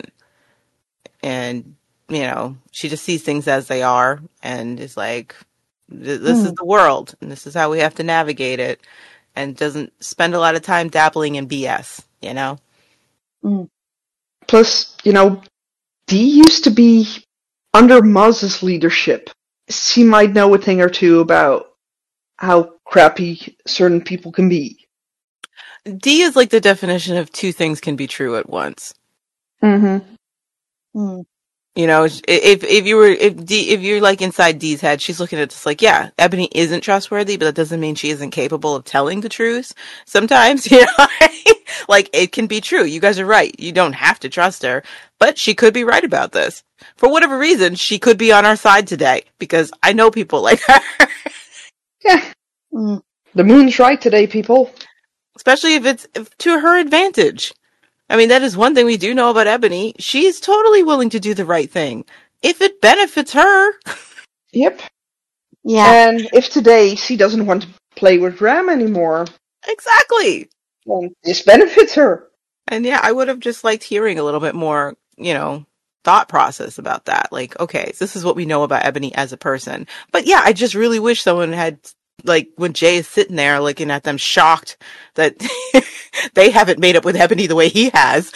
And, you know, she just sees things as they are and is like, th- this is Mm. the world and this is how we have to navigate it, and doesn't spend a lot of time dabbling in B S, you know? Mm. Plus, you know, Dee used to be under Maz's leadership. She might know a thing or two about how crappy certain people can be. Dee is like the definition of two things can be true at once. Mm-hmm. Mm. You know, if if you were if D, if you're like inside Dee's head, she's looking at this like, yeah, Ebony isn't trustworthy, but that doesn't mean she isn't capable of telling the truth. Sometimes, you know, like it can be true. You guys are right. You don't have to trust her, but she could be right about this. For whatever reason, she could be on our side today because I know people like her. Yeah. Mm. The moon's right today, people. Especially if it's if, to her advantage. I mean, that is one thing we do know about Ebony. She's totally willing to do the right thing if it benefits her. Yep. Yeah. And if today she doesn't want to play with Ram anymore, Exactly. then this benefits her. And yeah, I would have just liked hearing a little bit more, you know, thought process about that. Like, okay, so this is what we know about Ebony as a person. But yeah, I just really wish someone had, like, when Jay is sitting there looking at them shocked that they haven't made up with Ebony the way he has.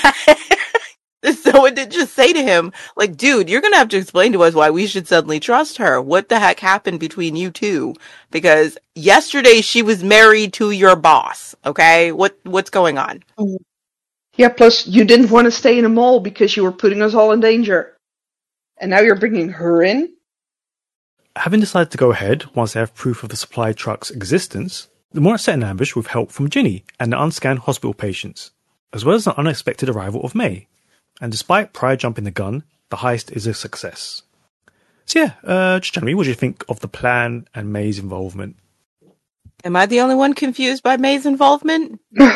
Someone did just say to him, like, dude, you're going to have to explain to us why we should suddenly trust her. What the heck happened between you two? Because yesterday she was married to your boss. Okay. What, what's going on? Yeah, plus you didn't want to stay in a mall because you were putting us all in danger. And now you're bringing her in? Having decided to go ahead once they have proof of the supply truck's existence, the Mallrats set an ambush with help from Ginny and the unscanned hospital patients, as well as an unexpected arrival of May. And despite Pride jumping the gun, the heist is a success. So yeah, uh, just generally, what do you think of the plan and May's involvement? Am I the only one confused by May's involvement?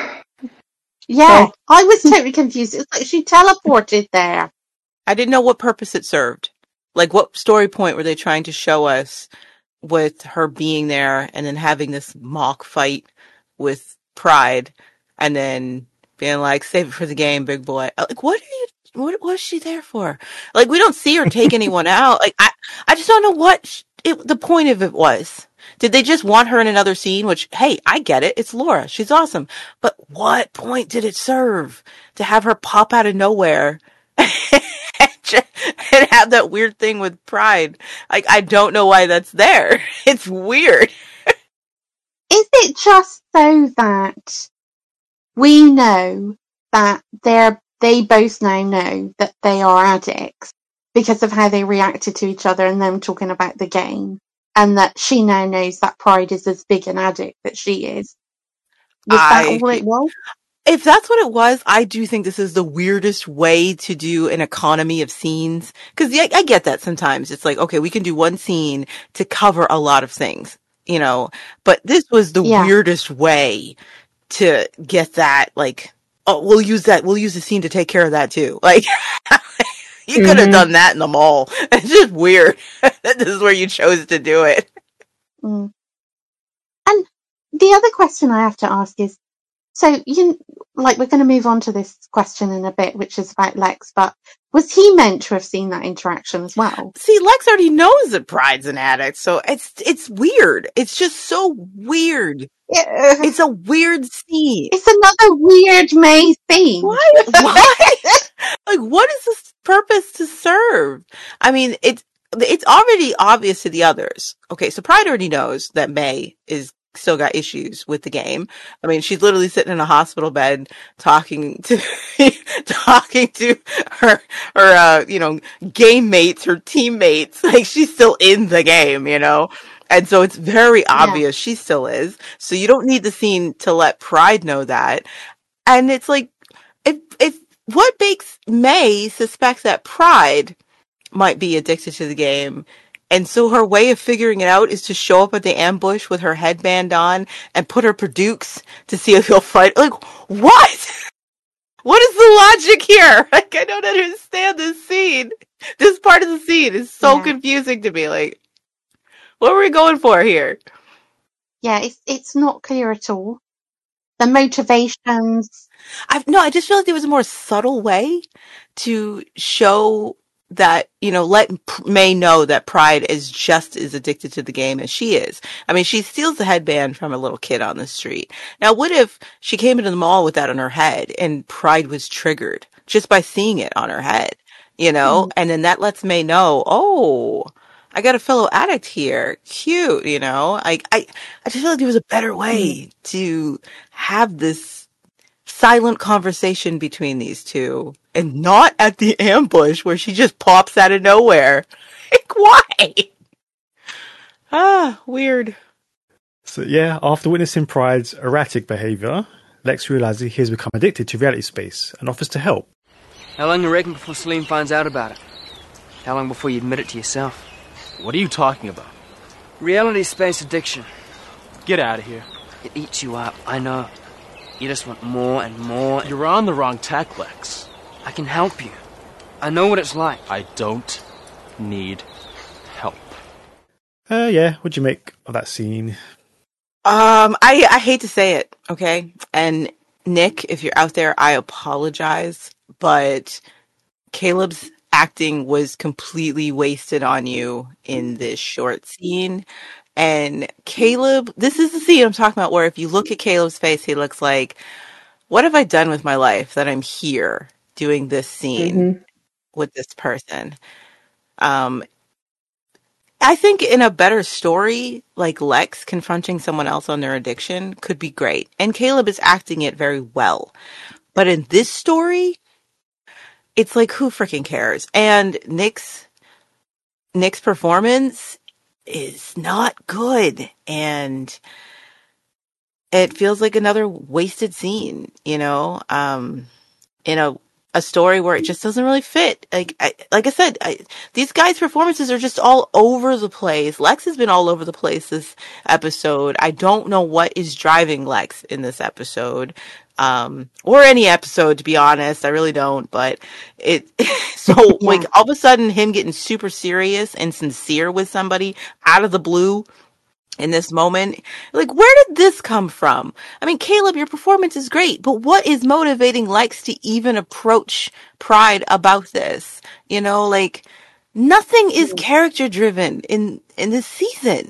Yeah. Oh. I was totally confused. It's like she teleported there. I didn't know what purpose it served. Like, what story point were they trying to show us with her being there and then having this mock fight with Pride and then being like, save it for the game, big boy. Like, what are you, what was she there for? Like, we don't see her take anyone out. Like, I, I just don't know what sh- it, the point of it was. Did they just want her in another scene? Which, hey, I get it. It's Laura. She's awesome. But what point did it serve to have her pop out of nowhere and have that weird thing with Pride? Like, I don't know why that's there. It's weird. Is it just so that we know that they're, they both now know that they are addicts because of how they reacted to each other and them talking about the game, and that she now knows that Pride is as big an addict that she is? Was I, that all it was? If that's what it was, I do think this is the weirdest way to do an economy of scenes. Cause yeah, I get that sometimes. It's like, okay, we can do one scene to cover a lot of things, you know, but this was the Yeah. weirdest way to get that, like, oh, we'll use that, we'll use the scene to take care of that too. Like, you could have Mhm. done that in the mall. It's just weird that this is where you chose to do it. Mm. And the other question I have to ask is, so you like we're going to move on to this question in a bit, which is about Lex, but was he meant to have seen that interaction as well? See, Lex already knows that Pride's an addict, so it's it's weird. It's just so weird. Yeah. It's a weird scene. It's another weird May scene. Why? Why? Like, what is this purpose to serve? I mean, it's it's already obvious to the others. Okay, so Pride already knows that May is still got issues with the game. I mean, she's literally sitting in a hospital bed talking to talking to her her uh, you know, game mates, her teammates. Like, she's still in the game, you know. And so it's very obvious she still is. So you don't need the scene to let Pride know that. And it's like, if if what makes May suspect that Pride might be addicted to the game, and so her way of figuring it out is to show up at the ambush with her headband on and put her Perdukes to see if he'll fight. Like, what? What is the logic here? Like, I don't understand this scene. This part of the scene is so Yeah. confusing to me. Like, what are we going for here? Yeah, it's it's not clear at all. The motivations. I no, I just feel like there was a more subtle way to show that, you know, let P- May know that Pride is just as addicted to the game as she is. I mean, she steals the headband from a little kid on the street. Now, what if she came into the mall with that on her head and Pride was triggered just by seeing it on her head, you know? Mm. And then that lets May know, oh, I got a fellow addict here. Cute, you know? I, I, I just feel like there was a better way to have this silent conversation between these two, and not at the ambush where she just pops out of nowhere. Like, why? Ah, weird. So yeah, after witnessing Pride's erratic behaviour, Lex realises he has become addicted to reality space and offers to help. How long you reckon before Celine finds out about it? How long before you admit it to yourself? What are you talking about? Reality space addiction. Get out of here. It eats you up, I know. You just want more and more. And You're on the wrong tack, Lex. I can help you. I know what it's like. I don't need help. Uh, yeah, what'd you make of that scene? Um, I, I hate to say it, okay? And Nick, if you're out there, I apologize, but Caleb's acting was completely wasted on you in this short scene. And Caleb, this is the scene I'm talking about where if you look at Caleb's face, he looks like, what have I done with my life that I'm here doing this scene Mhm. with this person? Um, I think in a better story, like Lex confronting someone else on their addiction could be great. And Caleb is acting it very well. But in this story, it's like, who freaking cares? And Nick's, Nick's performance is not good. And it feels like another wasted scene, you know, um, in a, a story where it just doesn't really fit. Like, I, like I said, I, these guys' performances are just all over the place. Lex has been all over the place this episode. I don't know what is driving Lex in this episode. Um, or any episode, to be honest. I really don't, but it, so Yeah. like all of a sudden him getting super serious and sincere with somebody out of the blue, in this moment. Like, where did this come from? I mean, Caleb, your performance is great, but what is motivating Lex to even approach Pride about this? You know, like, nothing is character driven in, in this season.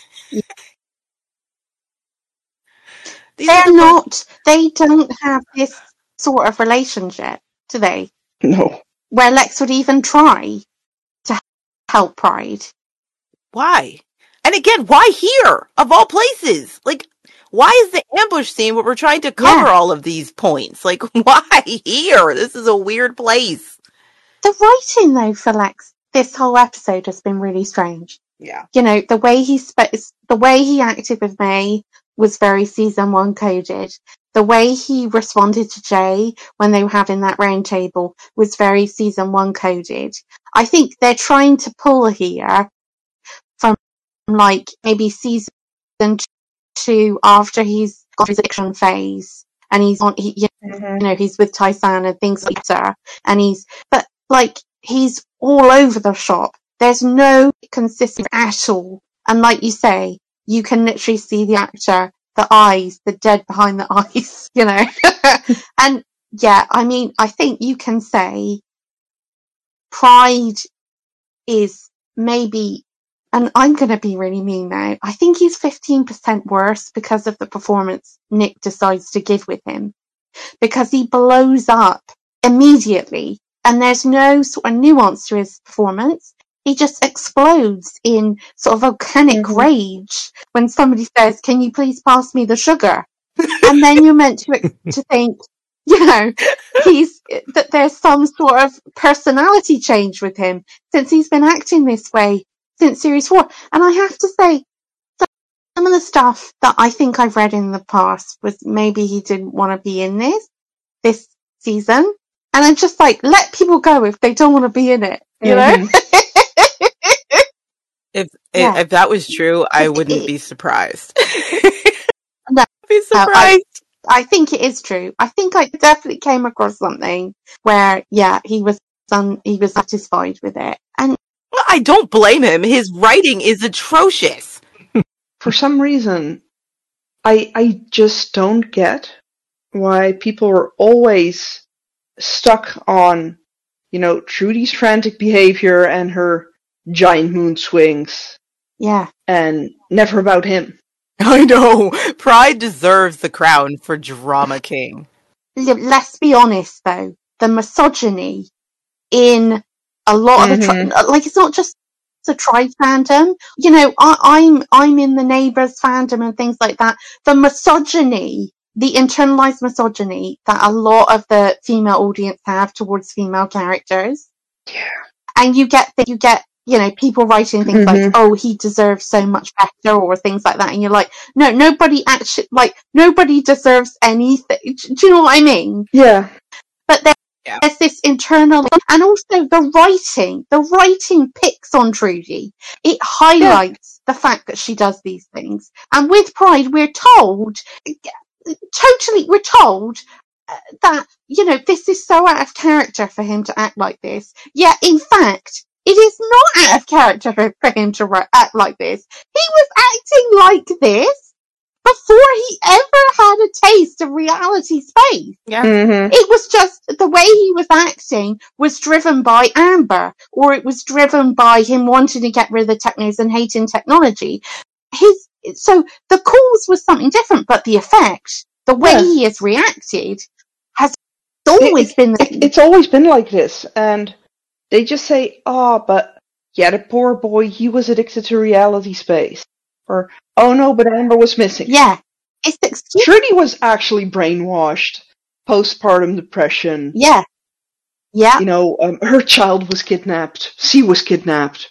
These They're are not, they don't have this sort of relationship, do they? No. Where Lex would even try to help Pride. Why? And again, why here of all places? Like, why is the ambush scene where we're trying to cover Yeah. all of these points? Like, why here? This is a weird place. The writing, though, for Lex this whole episode has been really strange. Yeah. You know, the way he spe- the way he acted with May was very season one coded. The way he responded to Jay when they were having that round table was very season one coded. I think they're trying to pull here from like maybe season two after he's got his addiction phase and he's on, he, you Mm-hmm. know, he's with Tai-San and things like that. And he's, but like, he's all over the shop. There's no consistency at all. And like you say, you can literally see the actor, the eyes, the dead behind the eyes, you know. And yeah, I mean, I think you can say Pride is maybe, and I'm going to be really mean now, I think he's fifteen percent worse because of the performance Nick decides to give with him. Because he blows up immediately and there's no sort of nuance to his performance. He just explodes in sort of volcanic Mhm. rage when somebody says, "Can you please pass me the sugar?" And then you're meant to to think, you know, he's that there's some sort of personality change with him since he's been acting this way since series four. And I have to say, some of the stuff that I think I've read in the past was maybe he didn't want to be in this this season, and I'm just like, let people go if they don't want to be in it, you Mhm. know. If Yeah. if that was true, I wouldn't be surprised. No, I'd be I- surprised. I think it is true. I think I definitely came across something where, yeah, he was un- he was satisfied with it, and Well, I don't blame him. His writing is atrocious. For some reason, I I just don't get why people are always stuck on, you know, Trudy's frantic behavior and her giant moon swings, yeah, and never about him. I know. Pride deserves the crown for Drama King. L- let's be honest though, the misogyny in a lot of the tri- like it's not just the Tribe fandom. You know, I, I'm I'm in the Neighbours fandom and things like that. The misogyny, the internalized misogyny that a lot of the female audience have towards female characters. Yeah. And you get you get you know people writing things like, Mhm. "Oh, he deserves so much better," or things like that, and you're like, "No, nobody actually like nobody deserves anything." Do you know what I mean? Yeah. But there, Yeah. there's this internal, and also the writing. The writing picks on Trudy. It highlights the fact that she does these things. And with Pride, we're told, totally, we're told uh, that, you know, this is so out of character for him to act like this. Yet, in fact, it is not out of character for, for him to ri- act like this. He was acting like this before he ever had a taste of reality space. Yeah. Mhm. It was just the way he was acting was driven by Amber, or it was driven by him wanting to get rid of the technos and hating technology. His so the cause was something different, but the effect, the way Yeah. he has reacted, has always It- been the It, it's always been like this, and they just say, "Oh, but yeah, the poor boy, he was addicted to reality space," or "Oh no, but Amber was missing." yeah. It's the excuse. Trudy was actually brainwashed, postpartum depression. Yeah, yeah, You know, um, her child was kidnapped. C was kidnapped.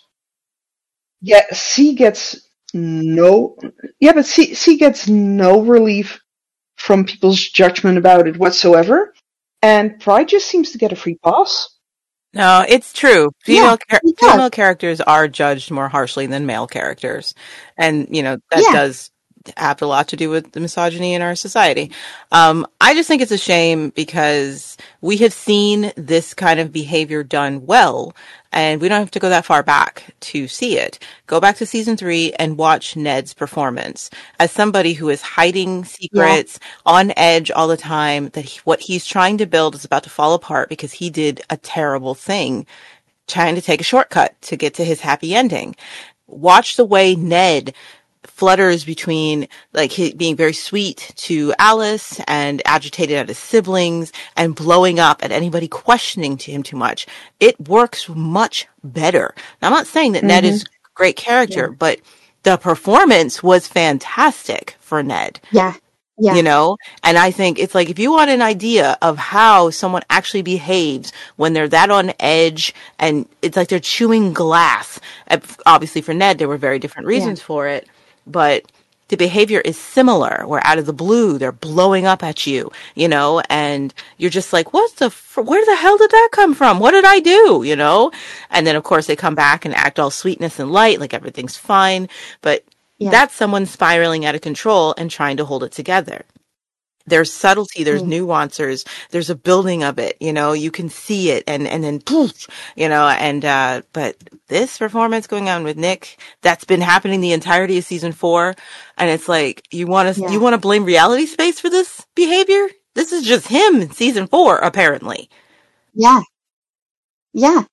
Yeah, C gets no. Yeah, but C C gets no relief from people's judgment about it whatsoever, and Pride just seems to get a free pass. No, it's true. Female char- he does. female characters are judged more harshly than male characters, and you know that Yeah. does have a lot to do with the misogyny in our society. Um, I just think it's a shame because we have seen this kind of behavior done well, and we don't have to go that far back to see it. Go back to season three and watch Ned's performance as somebody who is hiding secrets, yeah. on edge all the time, that he, what he's trying to build is about to fall apart because he did a terrible thing, trying to take a shortcut to get to his happy ending. Watch the way Ned flutters between like he being very sweet to Alice and agitated at his siblings and blowing up at anybody questioning to him too much. It works much better. Now, I'm not saying that mm-hmm. Ned is a great character, yeah. but the performance was fantastic for Ned. Yeah. Yeah. You know, and I think it's like, if you want an idea of how someone actually behaves when they're that on edge and it's like they're chewing glass, obviously for Ned, there were very different reasons yeah. for it, but the behavior is similar, where out of the blue, they're blowing up at you, you know, and you're just like, what the, fr- where the hell did that come from? What did I do? You know? And then of course they come back and act all sweetness and light, like everything's fine. But yeah. that's someone spiraling out of control and trying to hold it together. There's subtlety, there's mm. nuances, there's a building of it, you know, you can see it and, and then poof, you know, and, uh, but this performance going on with Nick, that's been happening the entirety of season four. And it's like, you want to, yeah. you want to blame Reality Space for this behavior? This is just him in season four, apparently. Yeah. Yeah.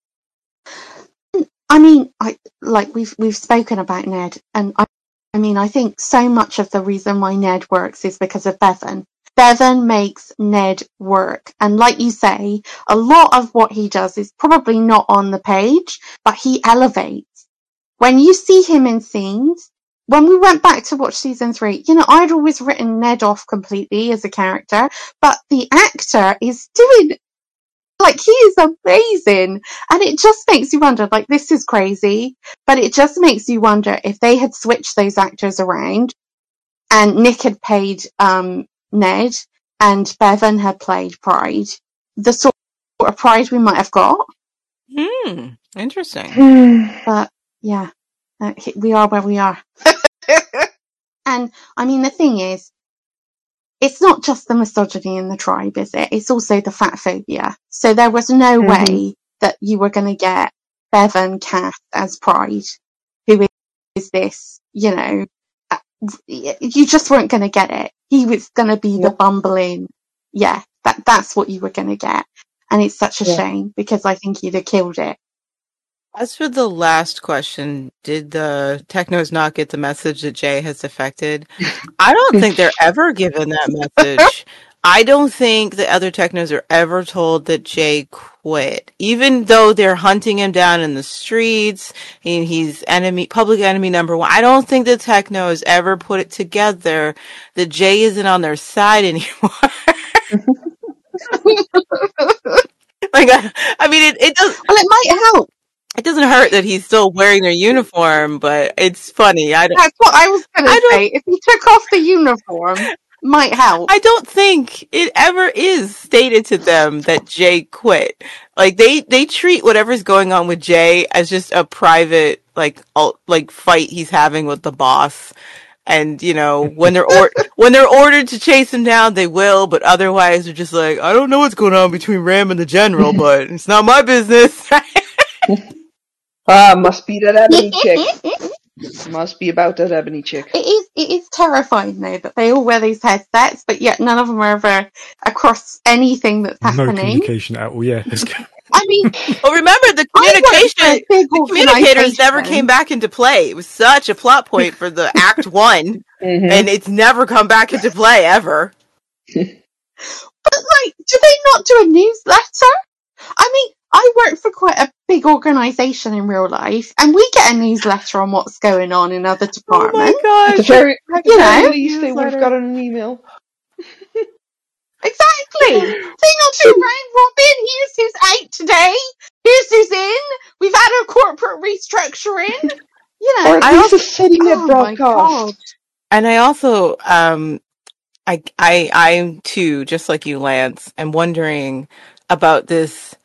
I mean, I, like we've, we've spoken about Ned, and I, I mean, I think so much of the reason why Ned works is because of Bevan. Bevan makes Ned work. And like you say, a lot of what he does is probably not on the page, but he elevates. When you see him in scenes, when we went back to watch season three, you know, I'd always written Ned off completely as a character, but the actor is doing, like, he is amazing. And it just makes you wonder, like, this is crazy, but it just makes you wonder if they had switched those actors around and Nick had played um, Ned and Bevan had played Pride, the sort of Pride we might have got. Hmm, interesting. But, yeah, uh, we are where we are. And, I mean, the thing is, it's not just the misogyny in the tribe, is it? It's also the fat phobia. So there was no mm-hmm. way that you were going to get Bevan cast as Pride. Who is this? You know, you just weren't going to get it. He was going to be yep. the bumbling. Yeah, that that's what you were going to get. And it's such a yeah. shame because I think he'd have killed it. As for the last question, did the Technos not get the message that Jay has defected? I don't think they're ever given that message. I don't think the other Technos are ever told that Jay quit. Even though they're hunting him down in the streets, and he's enemy, public enemy number one. I don't think the Technos ever put it together that Jay isn't on their side anymore. Like, I, I mean, it, it does. Well, it might help. It doesn't hurt that he's still wearing their uniform, but it's funny. I don't, That's what I was going to say. If he took off the uniform, might help. I don't think it ever is stated to them that Jay quit. Like, they, they treat whatever's going on with Jay as just a private, like, alt, like fight he's having with the boss. And, you know, when they're or- when they're ordered to chase him down, they will, but otherwise they're just like, I don't know what's going on between Ram and the General, but it's not my business. Ah, must be that ebony chick. Must be about that ebony chick. It is, it is terrifying, though, that they all wear these headsets, but yet none of them are ever across anything that's happening. No communication at all, yeah. I mean... Well, remember, the communication, the communicators never came back into play. It was such a plot point for the Act One, mm-hmm. and it's never come back into play, ever. But, like, do they not do a newsletter? I mean, I work for quite a big organisation in real life, and we get a newsletter on what's going on in other departments. Oh my gosh! At the very, at the very least, they would have gotten an email. Exactly! They not do round robin. Here's who's out today. Here's who's in. We've had a corporate restructuring. You know, or at I least a setting oh broadcast. And I also, um, I, I, I'm too, just like you, Lance, am wondering about this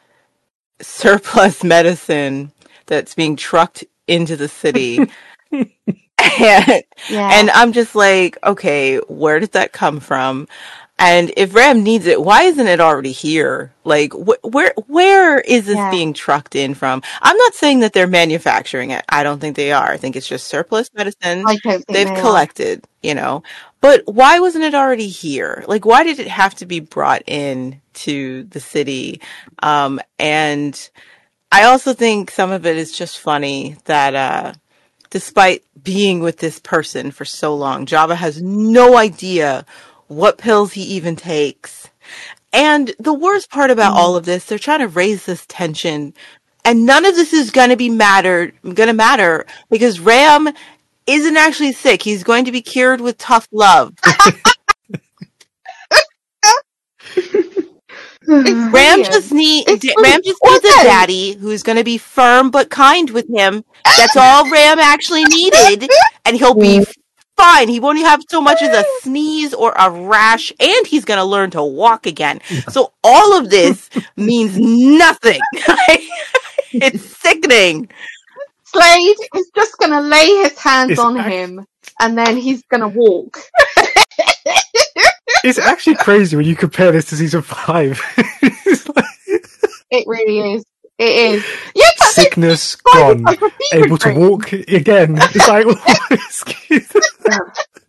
surplus medicine that's being trucked into the city. and, Yeah. and I'm just like, okay, where did that come from? And if Ram needs it, why isn't it already here? Like, wh- where where is this Yeah. being trucked in from? I'm not saying that they're manufacturing it. I don't think they are. I think it's just surplus medicine I don't think they've they are. collected, you know. But why wasn't it already here? Like, why did it have to be brought in to the city? Um, and I also think some of it is just funny that, uh, despite being with this person for so long, Jabba has no idea what pills he even takes. And the worst part about all of this, they're trying to raise this tension, and none of this is going to be matter, going to matter because Ram isn't actually sick. He's going to be cured with tough love. It's Ram brilliant. just need It's Ram brilliant. just needs a Also- daddy who's going to be firm but kind with him. That's all Ram actually needed, and he'll be fine. He won't have so much as a sneeze or a rash, and he's going to learn to walk again. So all of this means nothing. It's sickening. Slade is just going to lay his hands It's on act- him, and then he's going to walk. It's actually crazy when you compare this to season five. It's like It really is. It is. Yeah, but sickness it's gone, like a fever able to dream. walk again. It's like,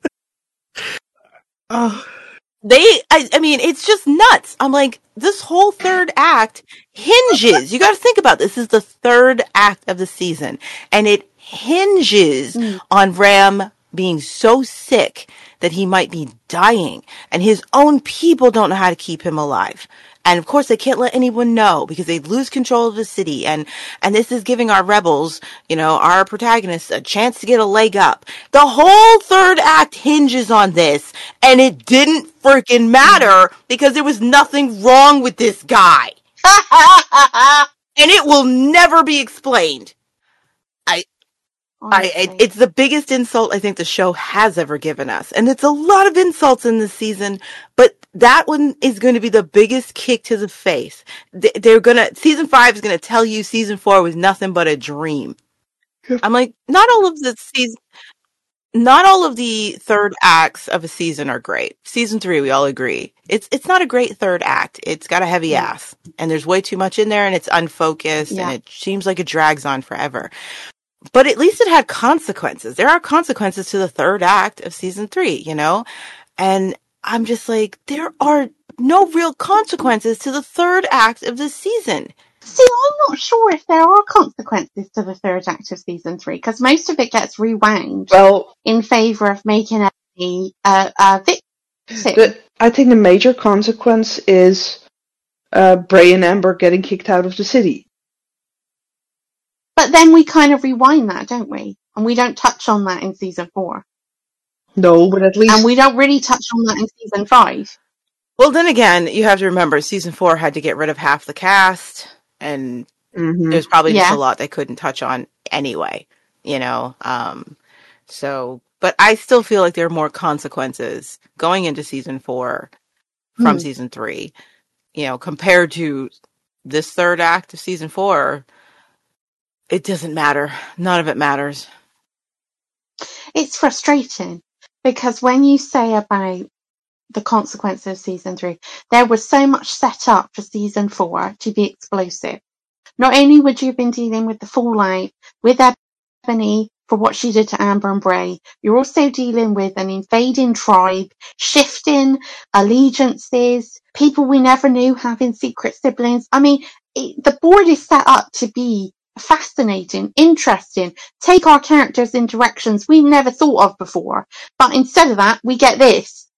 oh, They, I, I mean, it's just nuts. I'm like, this whole third act hinges. You got to think about this. This is the third act of the season, and it hinges Mm. on Ram being so sick that he might be dying, and his own people don't know how to keep him alive. And of course, they can't let anyone know because they'd lose control of the city. And, and this is giving our rebels, you know, our protagonists a chance to get a leg up. The whole third act hinges on this, and it didn't freaking matter because there was nothing wrong with this guy. And it will never be explained. I, it, it's the biggest insult I think the show has ever given us. And it's a lot of insults in this season, but that one is going to be the biggest kick to the face. They, they're going to, season five is going to tell you season four was nothing but a dream. I'm like, not all of the season, not all of the third acts of a season are great. Season three, we all agree. It's, it's not a great third act. It's got a heavy Yeah. ass and there's way too much in there and it's unfocused Yeah. and it seems like it drags on forever. But at least it had consequences. There are consequences to the third act of season three, you know? And I'm just like, there are no real consequences to the third act of this season. See, I'm not sure if there are consequences to the third act of season three, because most of it gets rewound Well, in favour of making a, a, a victim. the, I think the major consequence is uh, Bray and Amber getting kicked out of the city. But then we kind of rewind that, don't we? And we don't touch on that in season four. No, but at least And we don't really touch on that in season five. Well, then again, you have to remember season four had to get rid of half the cast, and Mhm. there's probably just Yeah. a lot they couldn't touch on anyway, you know? Um, so, but I still feel like there are more consequences going into season four from Hmm. season three, you know, compared to this third act of season four. It doesn't matter. None of it matters. It's frustrating because when you say about the consequences of season three, there was so much set up for season four to be explosive. Not only would you have been dealing with the fallout with Ebony for what she did to Amber and Bray, you're also dealing with an invading tribe, shifting allegiances, people we never knew having secret siblings. I mean, it, the board is set up to be fascinating, interesting, take our characters in directions we never thought of before. But instead of that, we get this.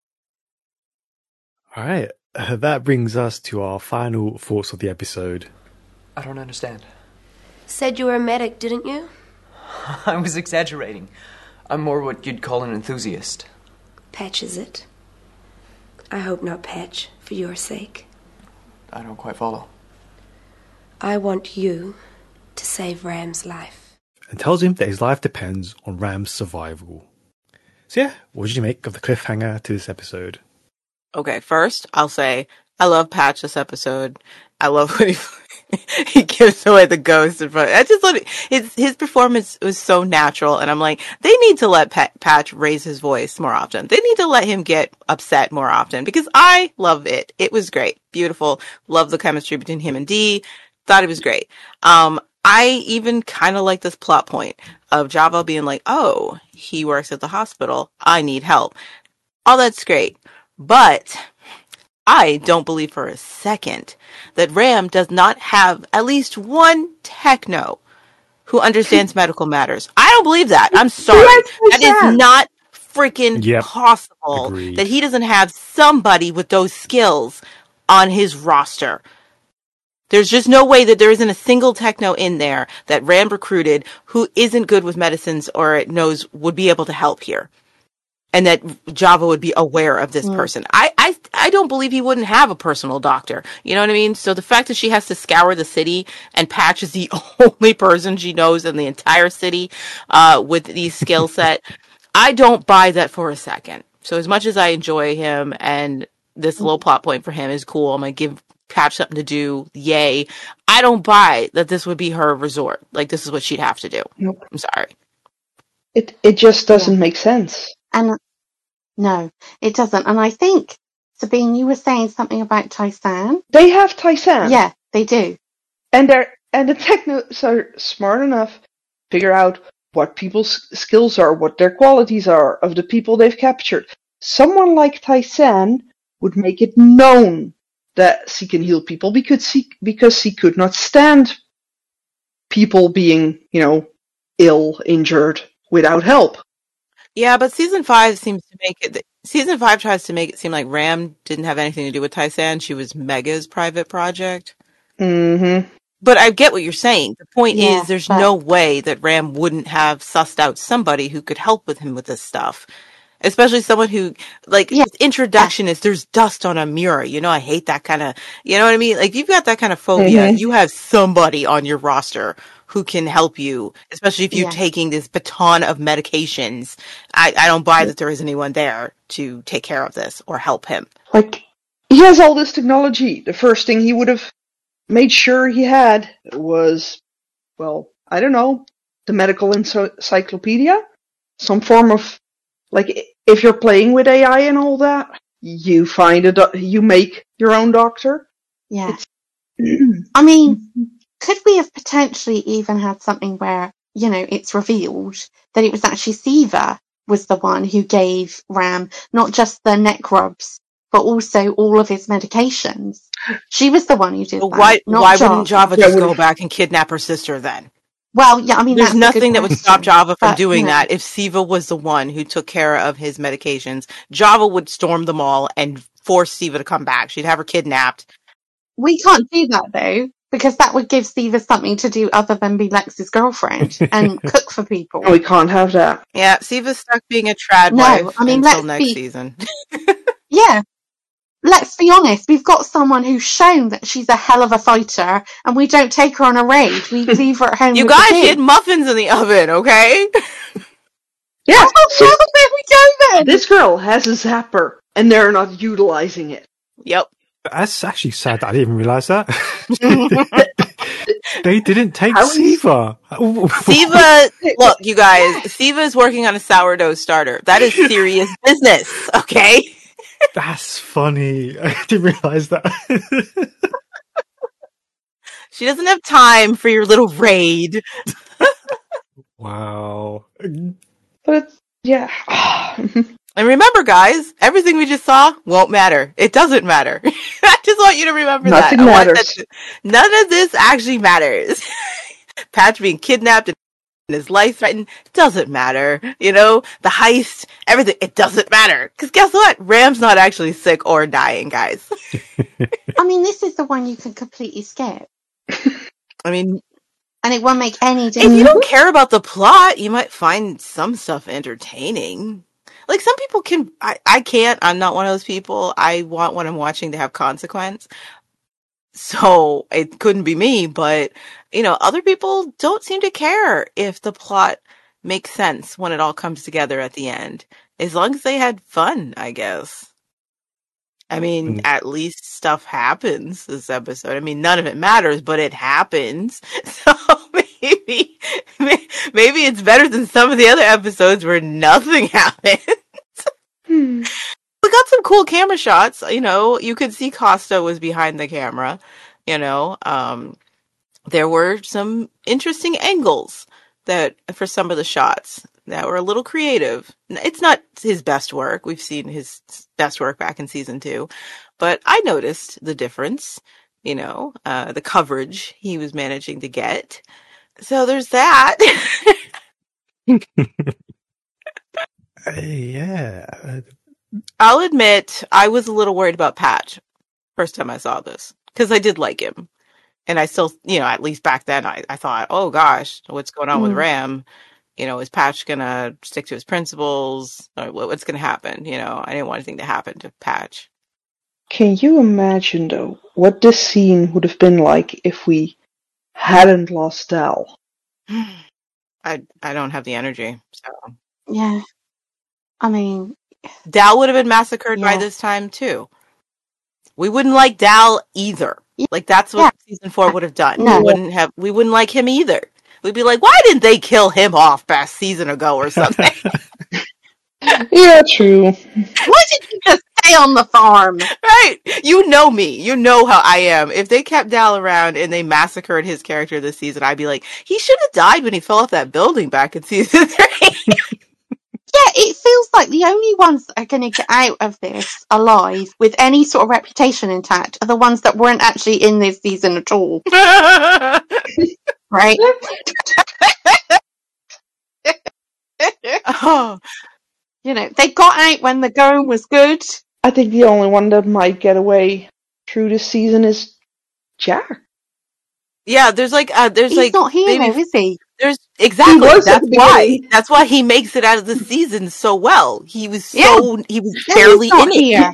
all right. Uh, that brings us to our final thoughts of the episode. I don't understand. Said you were a medic, didn't you? I was exaggerating. I'm more what you'd call an enthusiast. Patch, is it? I hope not, Patch, for your sake. I don't quite follow. I want you to save Ram's life. And tells him that his life depends on Ram's survival. So yeah, what did you make of the cliffhanger to this episode? Okay, first, I'll say, I love Patch this episode. I love when he, he gives away the ghost in front. I just thought it, his his performance was so natural, and I'm like, they need to let Pat, Patch raise his voice more often. They need to let him get upset more often because I love it. It was great, beautiful. Love the chemistry between him and Dee. Thought it was great. Um, I even kind of like this plot point of Java being like, "Oh, he works at the hospital. I need help." All that's great, but I don't believe for a second that Ram does not have at least one techno who understands medical matters. I don't believe that. I'm sorry. That is not freaking Yep. possible Agreed. that he doesn't have somebody with those skills on his roster. There's just no way that there isn't a single techno in there that Ram recruited who isn't good with medicines or knows would be able to help here. And that Java would be aware of this Mm. person. I, I I don't believe he wouldn't have a personal doctor. You know what I mean? So the fact that she has to scour the city and Patch is the only person she knows in the entire city uh, with these skill set, I don't buy that for a second. So as much as I enjoy him and this little plot point for him is cool, I'm going to give Patch something to do, yay. I don't buy that this would be her resort. Like, this is what she'd have to do. Nope. I'm sorry. It it just doesn't Yeah. make sense. And no, it doesn't. And I think, Sabine, you were saying something about Tysan. They have Tysan. Yeah, they do. And they're and the technos are smart enough to figure out what people's skills are, what their qualities are of the people they've captured. Someone like Tysan would make it known that she can heal people because she because she could not stand people being, you know, ill, injured without help. Yeah, but season five seems to make it. Season five tries to make it seem like Ram didn't have anything to do with Tysan. She was Mega's private project. Mm-hmm. But I get what you're saying. The point Yeah, is, there's but- no way that Ram wouldn't have sussed out somebody who could help with him with this stuff. Especially someone who, like, Yeah. his introduction is there's dust on a mirror. You know, I hate that kind of, you know what I mean? Like, you've got that kind of phobia. Mhm. You have somebody on your roster who can help you, especially if you're Yeah. taking this baton of medications. I, I don't buy that there is anyone there to take care of this or help him. Like, he has all this technology. The first thing he would have made sure he had was, well, I don't know, the medical ency- encyclopedia? Some form of, like, i- if you're playing with A I and all that, you find a do- you make your own doctor. Yeah. It's I mean, could we have potentially even had something where, you know, it's revealed that it was actually Siva was the one who gave Ram not just the neck rubs, but also all of his medications. She was the one who did But that. why, not why Java. wouldn't Java Yeah, just go would've- back and kidnap her sister then? Well, yeah, I mean, There's that's a good nothing that would stop question. Java from But, doing you know, that. If Siva was the one who took care of his medications, Java would storm them all and force Siva to come back. She'd have her kidnapped. We can't do that though, because that would give Siva something to do other than be Lex's girlfriend and cook for people. we can't have that. Yeah, Siva's stuck being a trad No, wife I mean, until let's next be- season. Yeah. Let's be honest, we've got someone who's shown that she's a hell of a fighter, and we don't take her on a raid. We leave her at home You with guys, the she kids. had muffins in the oven, okay? Yeah, Oh, so well, there we go then! this girl has a zapper, and they're not utilizing it. Yep. That's actually sad that I didn't even realise that. They didn't take How is- Siva. Siva, look, you guys, Siva is working on a sourdough starter. That is serious business, okay? That's funny. I didn't realise that. She doesn't have time for your little raid. Wow. But it's, yeah. And remember, guys, everything we just saw won't matter. It doesn't matter. I just want you to remember Nothing that. I want matters. that to- none of this actually matters. Patch being kidnapped and his life threatened doesn't matter. You know, the heist, everything, it doesn't matter. Because guess what? Ram's not actually sick or dying, guys. I mean, this is the one you can completely skip, I mean, and it won't make any if difference. you don't care about the plot, you might find some stuff entertaining. Like, some people can, I, I can't, I'm not one of those people. I want what I'm watching to have consequence. So it couldn't be me, but, you know, other people don't seem to care if the plot makes sense when it all comes together at the end. As long as they had fun, I guess. I mean, Mm. at least stuff happens this episode. I mean, none of it matters, but it happens. So maybe, maybe it's better than some of the other episodes where nothing happens. Hmm. We got some cool camera shots. You know, you could see Costa was behind the camera. You know, um, there were some interesting angles that for some of the shots that were a little creative. It's not his best work. We've seen his best work back in season two, but I noticed the difference, you know, uh, the coverage he was managing to get. So there's that. Uh, yeah. Uh, I'll admit I was a little worried about Patch first time I saw this because I did like him. And I still, you know, at least back then I, I thought, oh gosh, what's going on with Mm. Ram? You know, is Patch going to stick to his principles? Or what- what's going to happen? You know, I didn't want anything to happen to Patch. Can you imagine, though, what this scene would have been like if we hadn't lost Dal? I I don't have the energy. So Yeah. I mean, Dal would have been massacred by Yeah. this time too. We wouldn't like Dal either. Yeah. Like that's what season four would have done. No. We wouldn't have. We wouldn't like him either. We'd be like, why didn't they kill him off past season ago or something? Yeah, true. why did you just stay on the farm? Right? You know me. You know how I am. If they kept Dal around and they massacred his character this season, I'd be like, he should have died when he fell off that building back in season three. Yeah, it feels like the only ones that are going to get out of this alive with any sort of reputation intact are the ones that weren't actually in this season at all, right? Oh, You know, they got out when the going was good. I think the only one that might get away through this season is Jack. yeah, there's like, uh, there's He's like, not here, maybe though, is he? There's exactly was at that's the why beginning. that's why he makes it out of the season so well. He was so Yeah. he was No, barely he's not in it. here.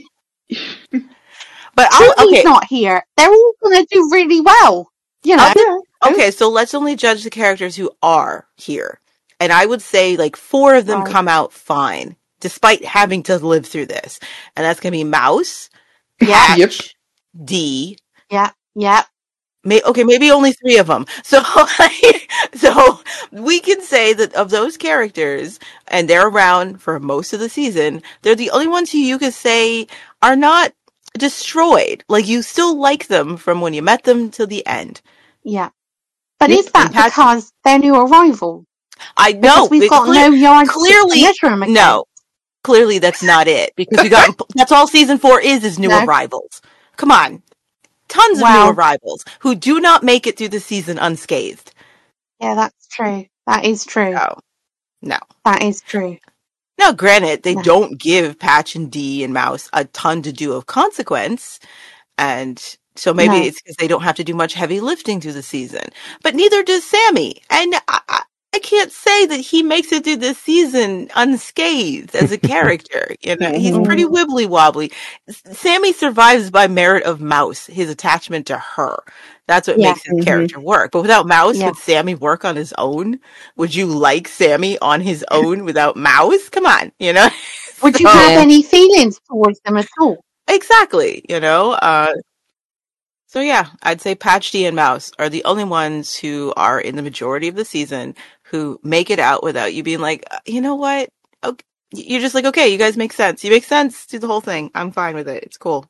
But I'll, Tony's okay, not here. They're all going to do really well. You know, okay. So let's only judge the characters who are here, and I would say like four of them Right. come out fine despite having to live through this, and that's gonna be Mouse, Yeah. Patch, Yep. D. yeah, yeah. May, okay, maybe only three of them. So, so we can say that of those characters, and they're around for most of the season, they're the only ones who you could say are not destroyed. Like you still like them from when you met them till the end. Yeah. But Yep. is that And Pat- because they're new arrival? I Because know we've it got clear- no yards clearly to measure 'em against. no. Clearly, that's not it because we got that's all season four is is new No. arrivals. Come on, tons of Wow. new arrivals who do not make it through the season unscathed. Yeah, that's true. That is true. No, no. That is true. Now, granted, they No. don't give Patch and D and Mouse a ton to do of consequence, and so maybe No. it's because they don't have to do much heavy lifting through the season. But neither does Sammy, and I, I, I can't say that he makes it through this season unscathed as a character. You know, he's Mhm. pretty wibbly wobbly. S- Sammy survives by merit of Mouse, his attachment to her. That's what Yeah. makes his Mhm. character work. But without Mouse, Yeah. would Sammy work on his own? Would you like Sammy on his own without Mouse? Come on, you know? Would you So- have any feelings towards them at all? Exactly, you know? Uh, so yeah, I'd say Patch, D, and Mouse are the only ones who are in the majority of the season who make it out without you being like, "Uh, you know what? Okay. You're just like, okay, you guys make sense. You make sense. Do the whole thing. I'm fine with it. It's cool.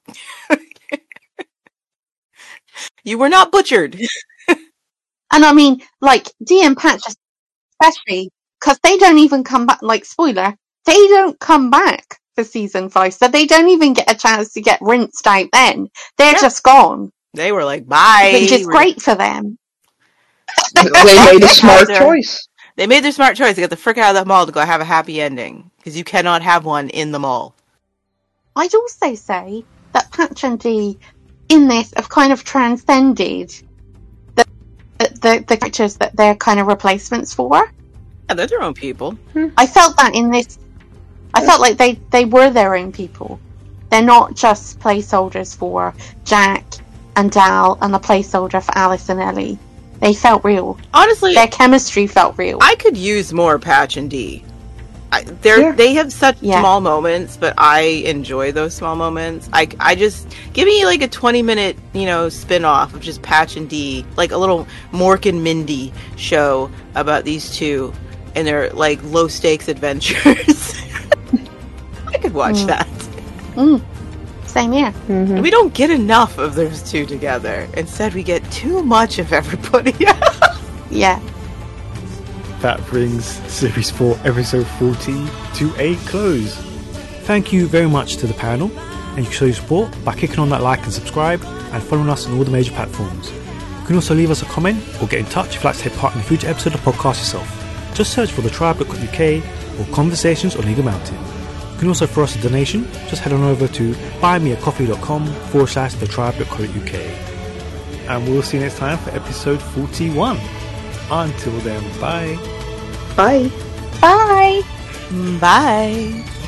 You were not butchered. And I mean, like, D and Patch especially, because they don't even come back, like, spoiler, they don't come back for season five, so they don't even get a chance to get rinsed out then. They're Yeah. just gone, They were like, bye. which is We're- great for them. They made a smart After- choice. They made their smart choice. They got the frick out of that mall to go have a happy ending. Because you cannot have one in the mall. I'd also say that Patch and D in this have kind of transcended the, the, the characters that they're kind of replacements for. Yeah, they're their own people. I felt that in this. I felt like they, they were their own people. They're not just placeholders for Jack and Dal and a placeholder for Alice and Ellie. They felt real. Honestly, Their chemistry felt real. I could use more Patch and D. I, they're Yeah. they have such Yeah. small moments, but I enjoy those small moments. I I just give me like a twenty minute you know spin off of just Patch and Dee, like a little Mork and Mindy show about these two and their like low stakes adventures. I could watch Mm. that. Mm. Same here. Mhm. We don't get enough of those two together. Instead, we get too much of everybody. Yeah. That brings Series four, Episode forty to a close. Thank you very much to the panel, and you can show your support by clicking on that like and subscribe, and following us on all the major platforms. You can also leave us a comment or get in touch if you'd like to take part in a future episode of the podcast yourself. Just search for the tribe dot co dot U K or Conversations on Eagle Mountain. You can also throw us a donation. Just head on over to buymeacoffee.com forward slash the tribe dot co dot U K. And we'll see you next time for episode forty-one. Until then, bye. Bye. Bye. Bye.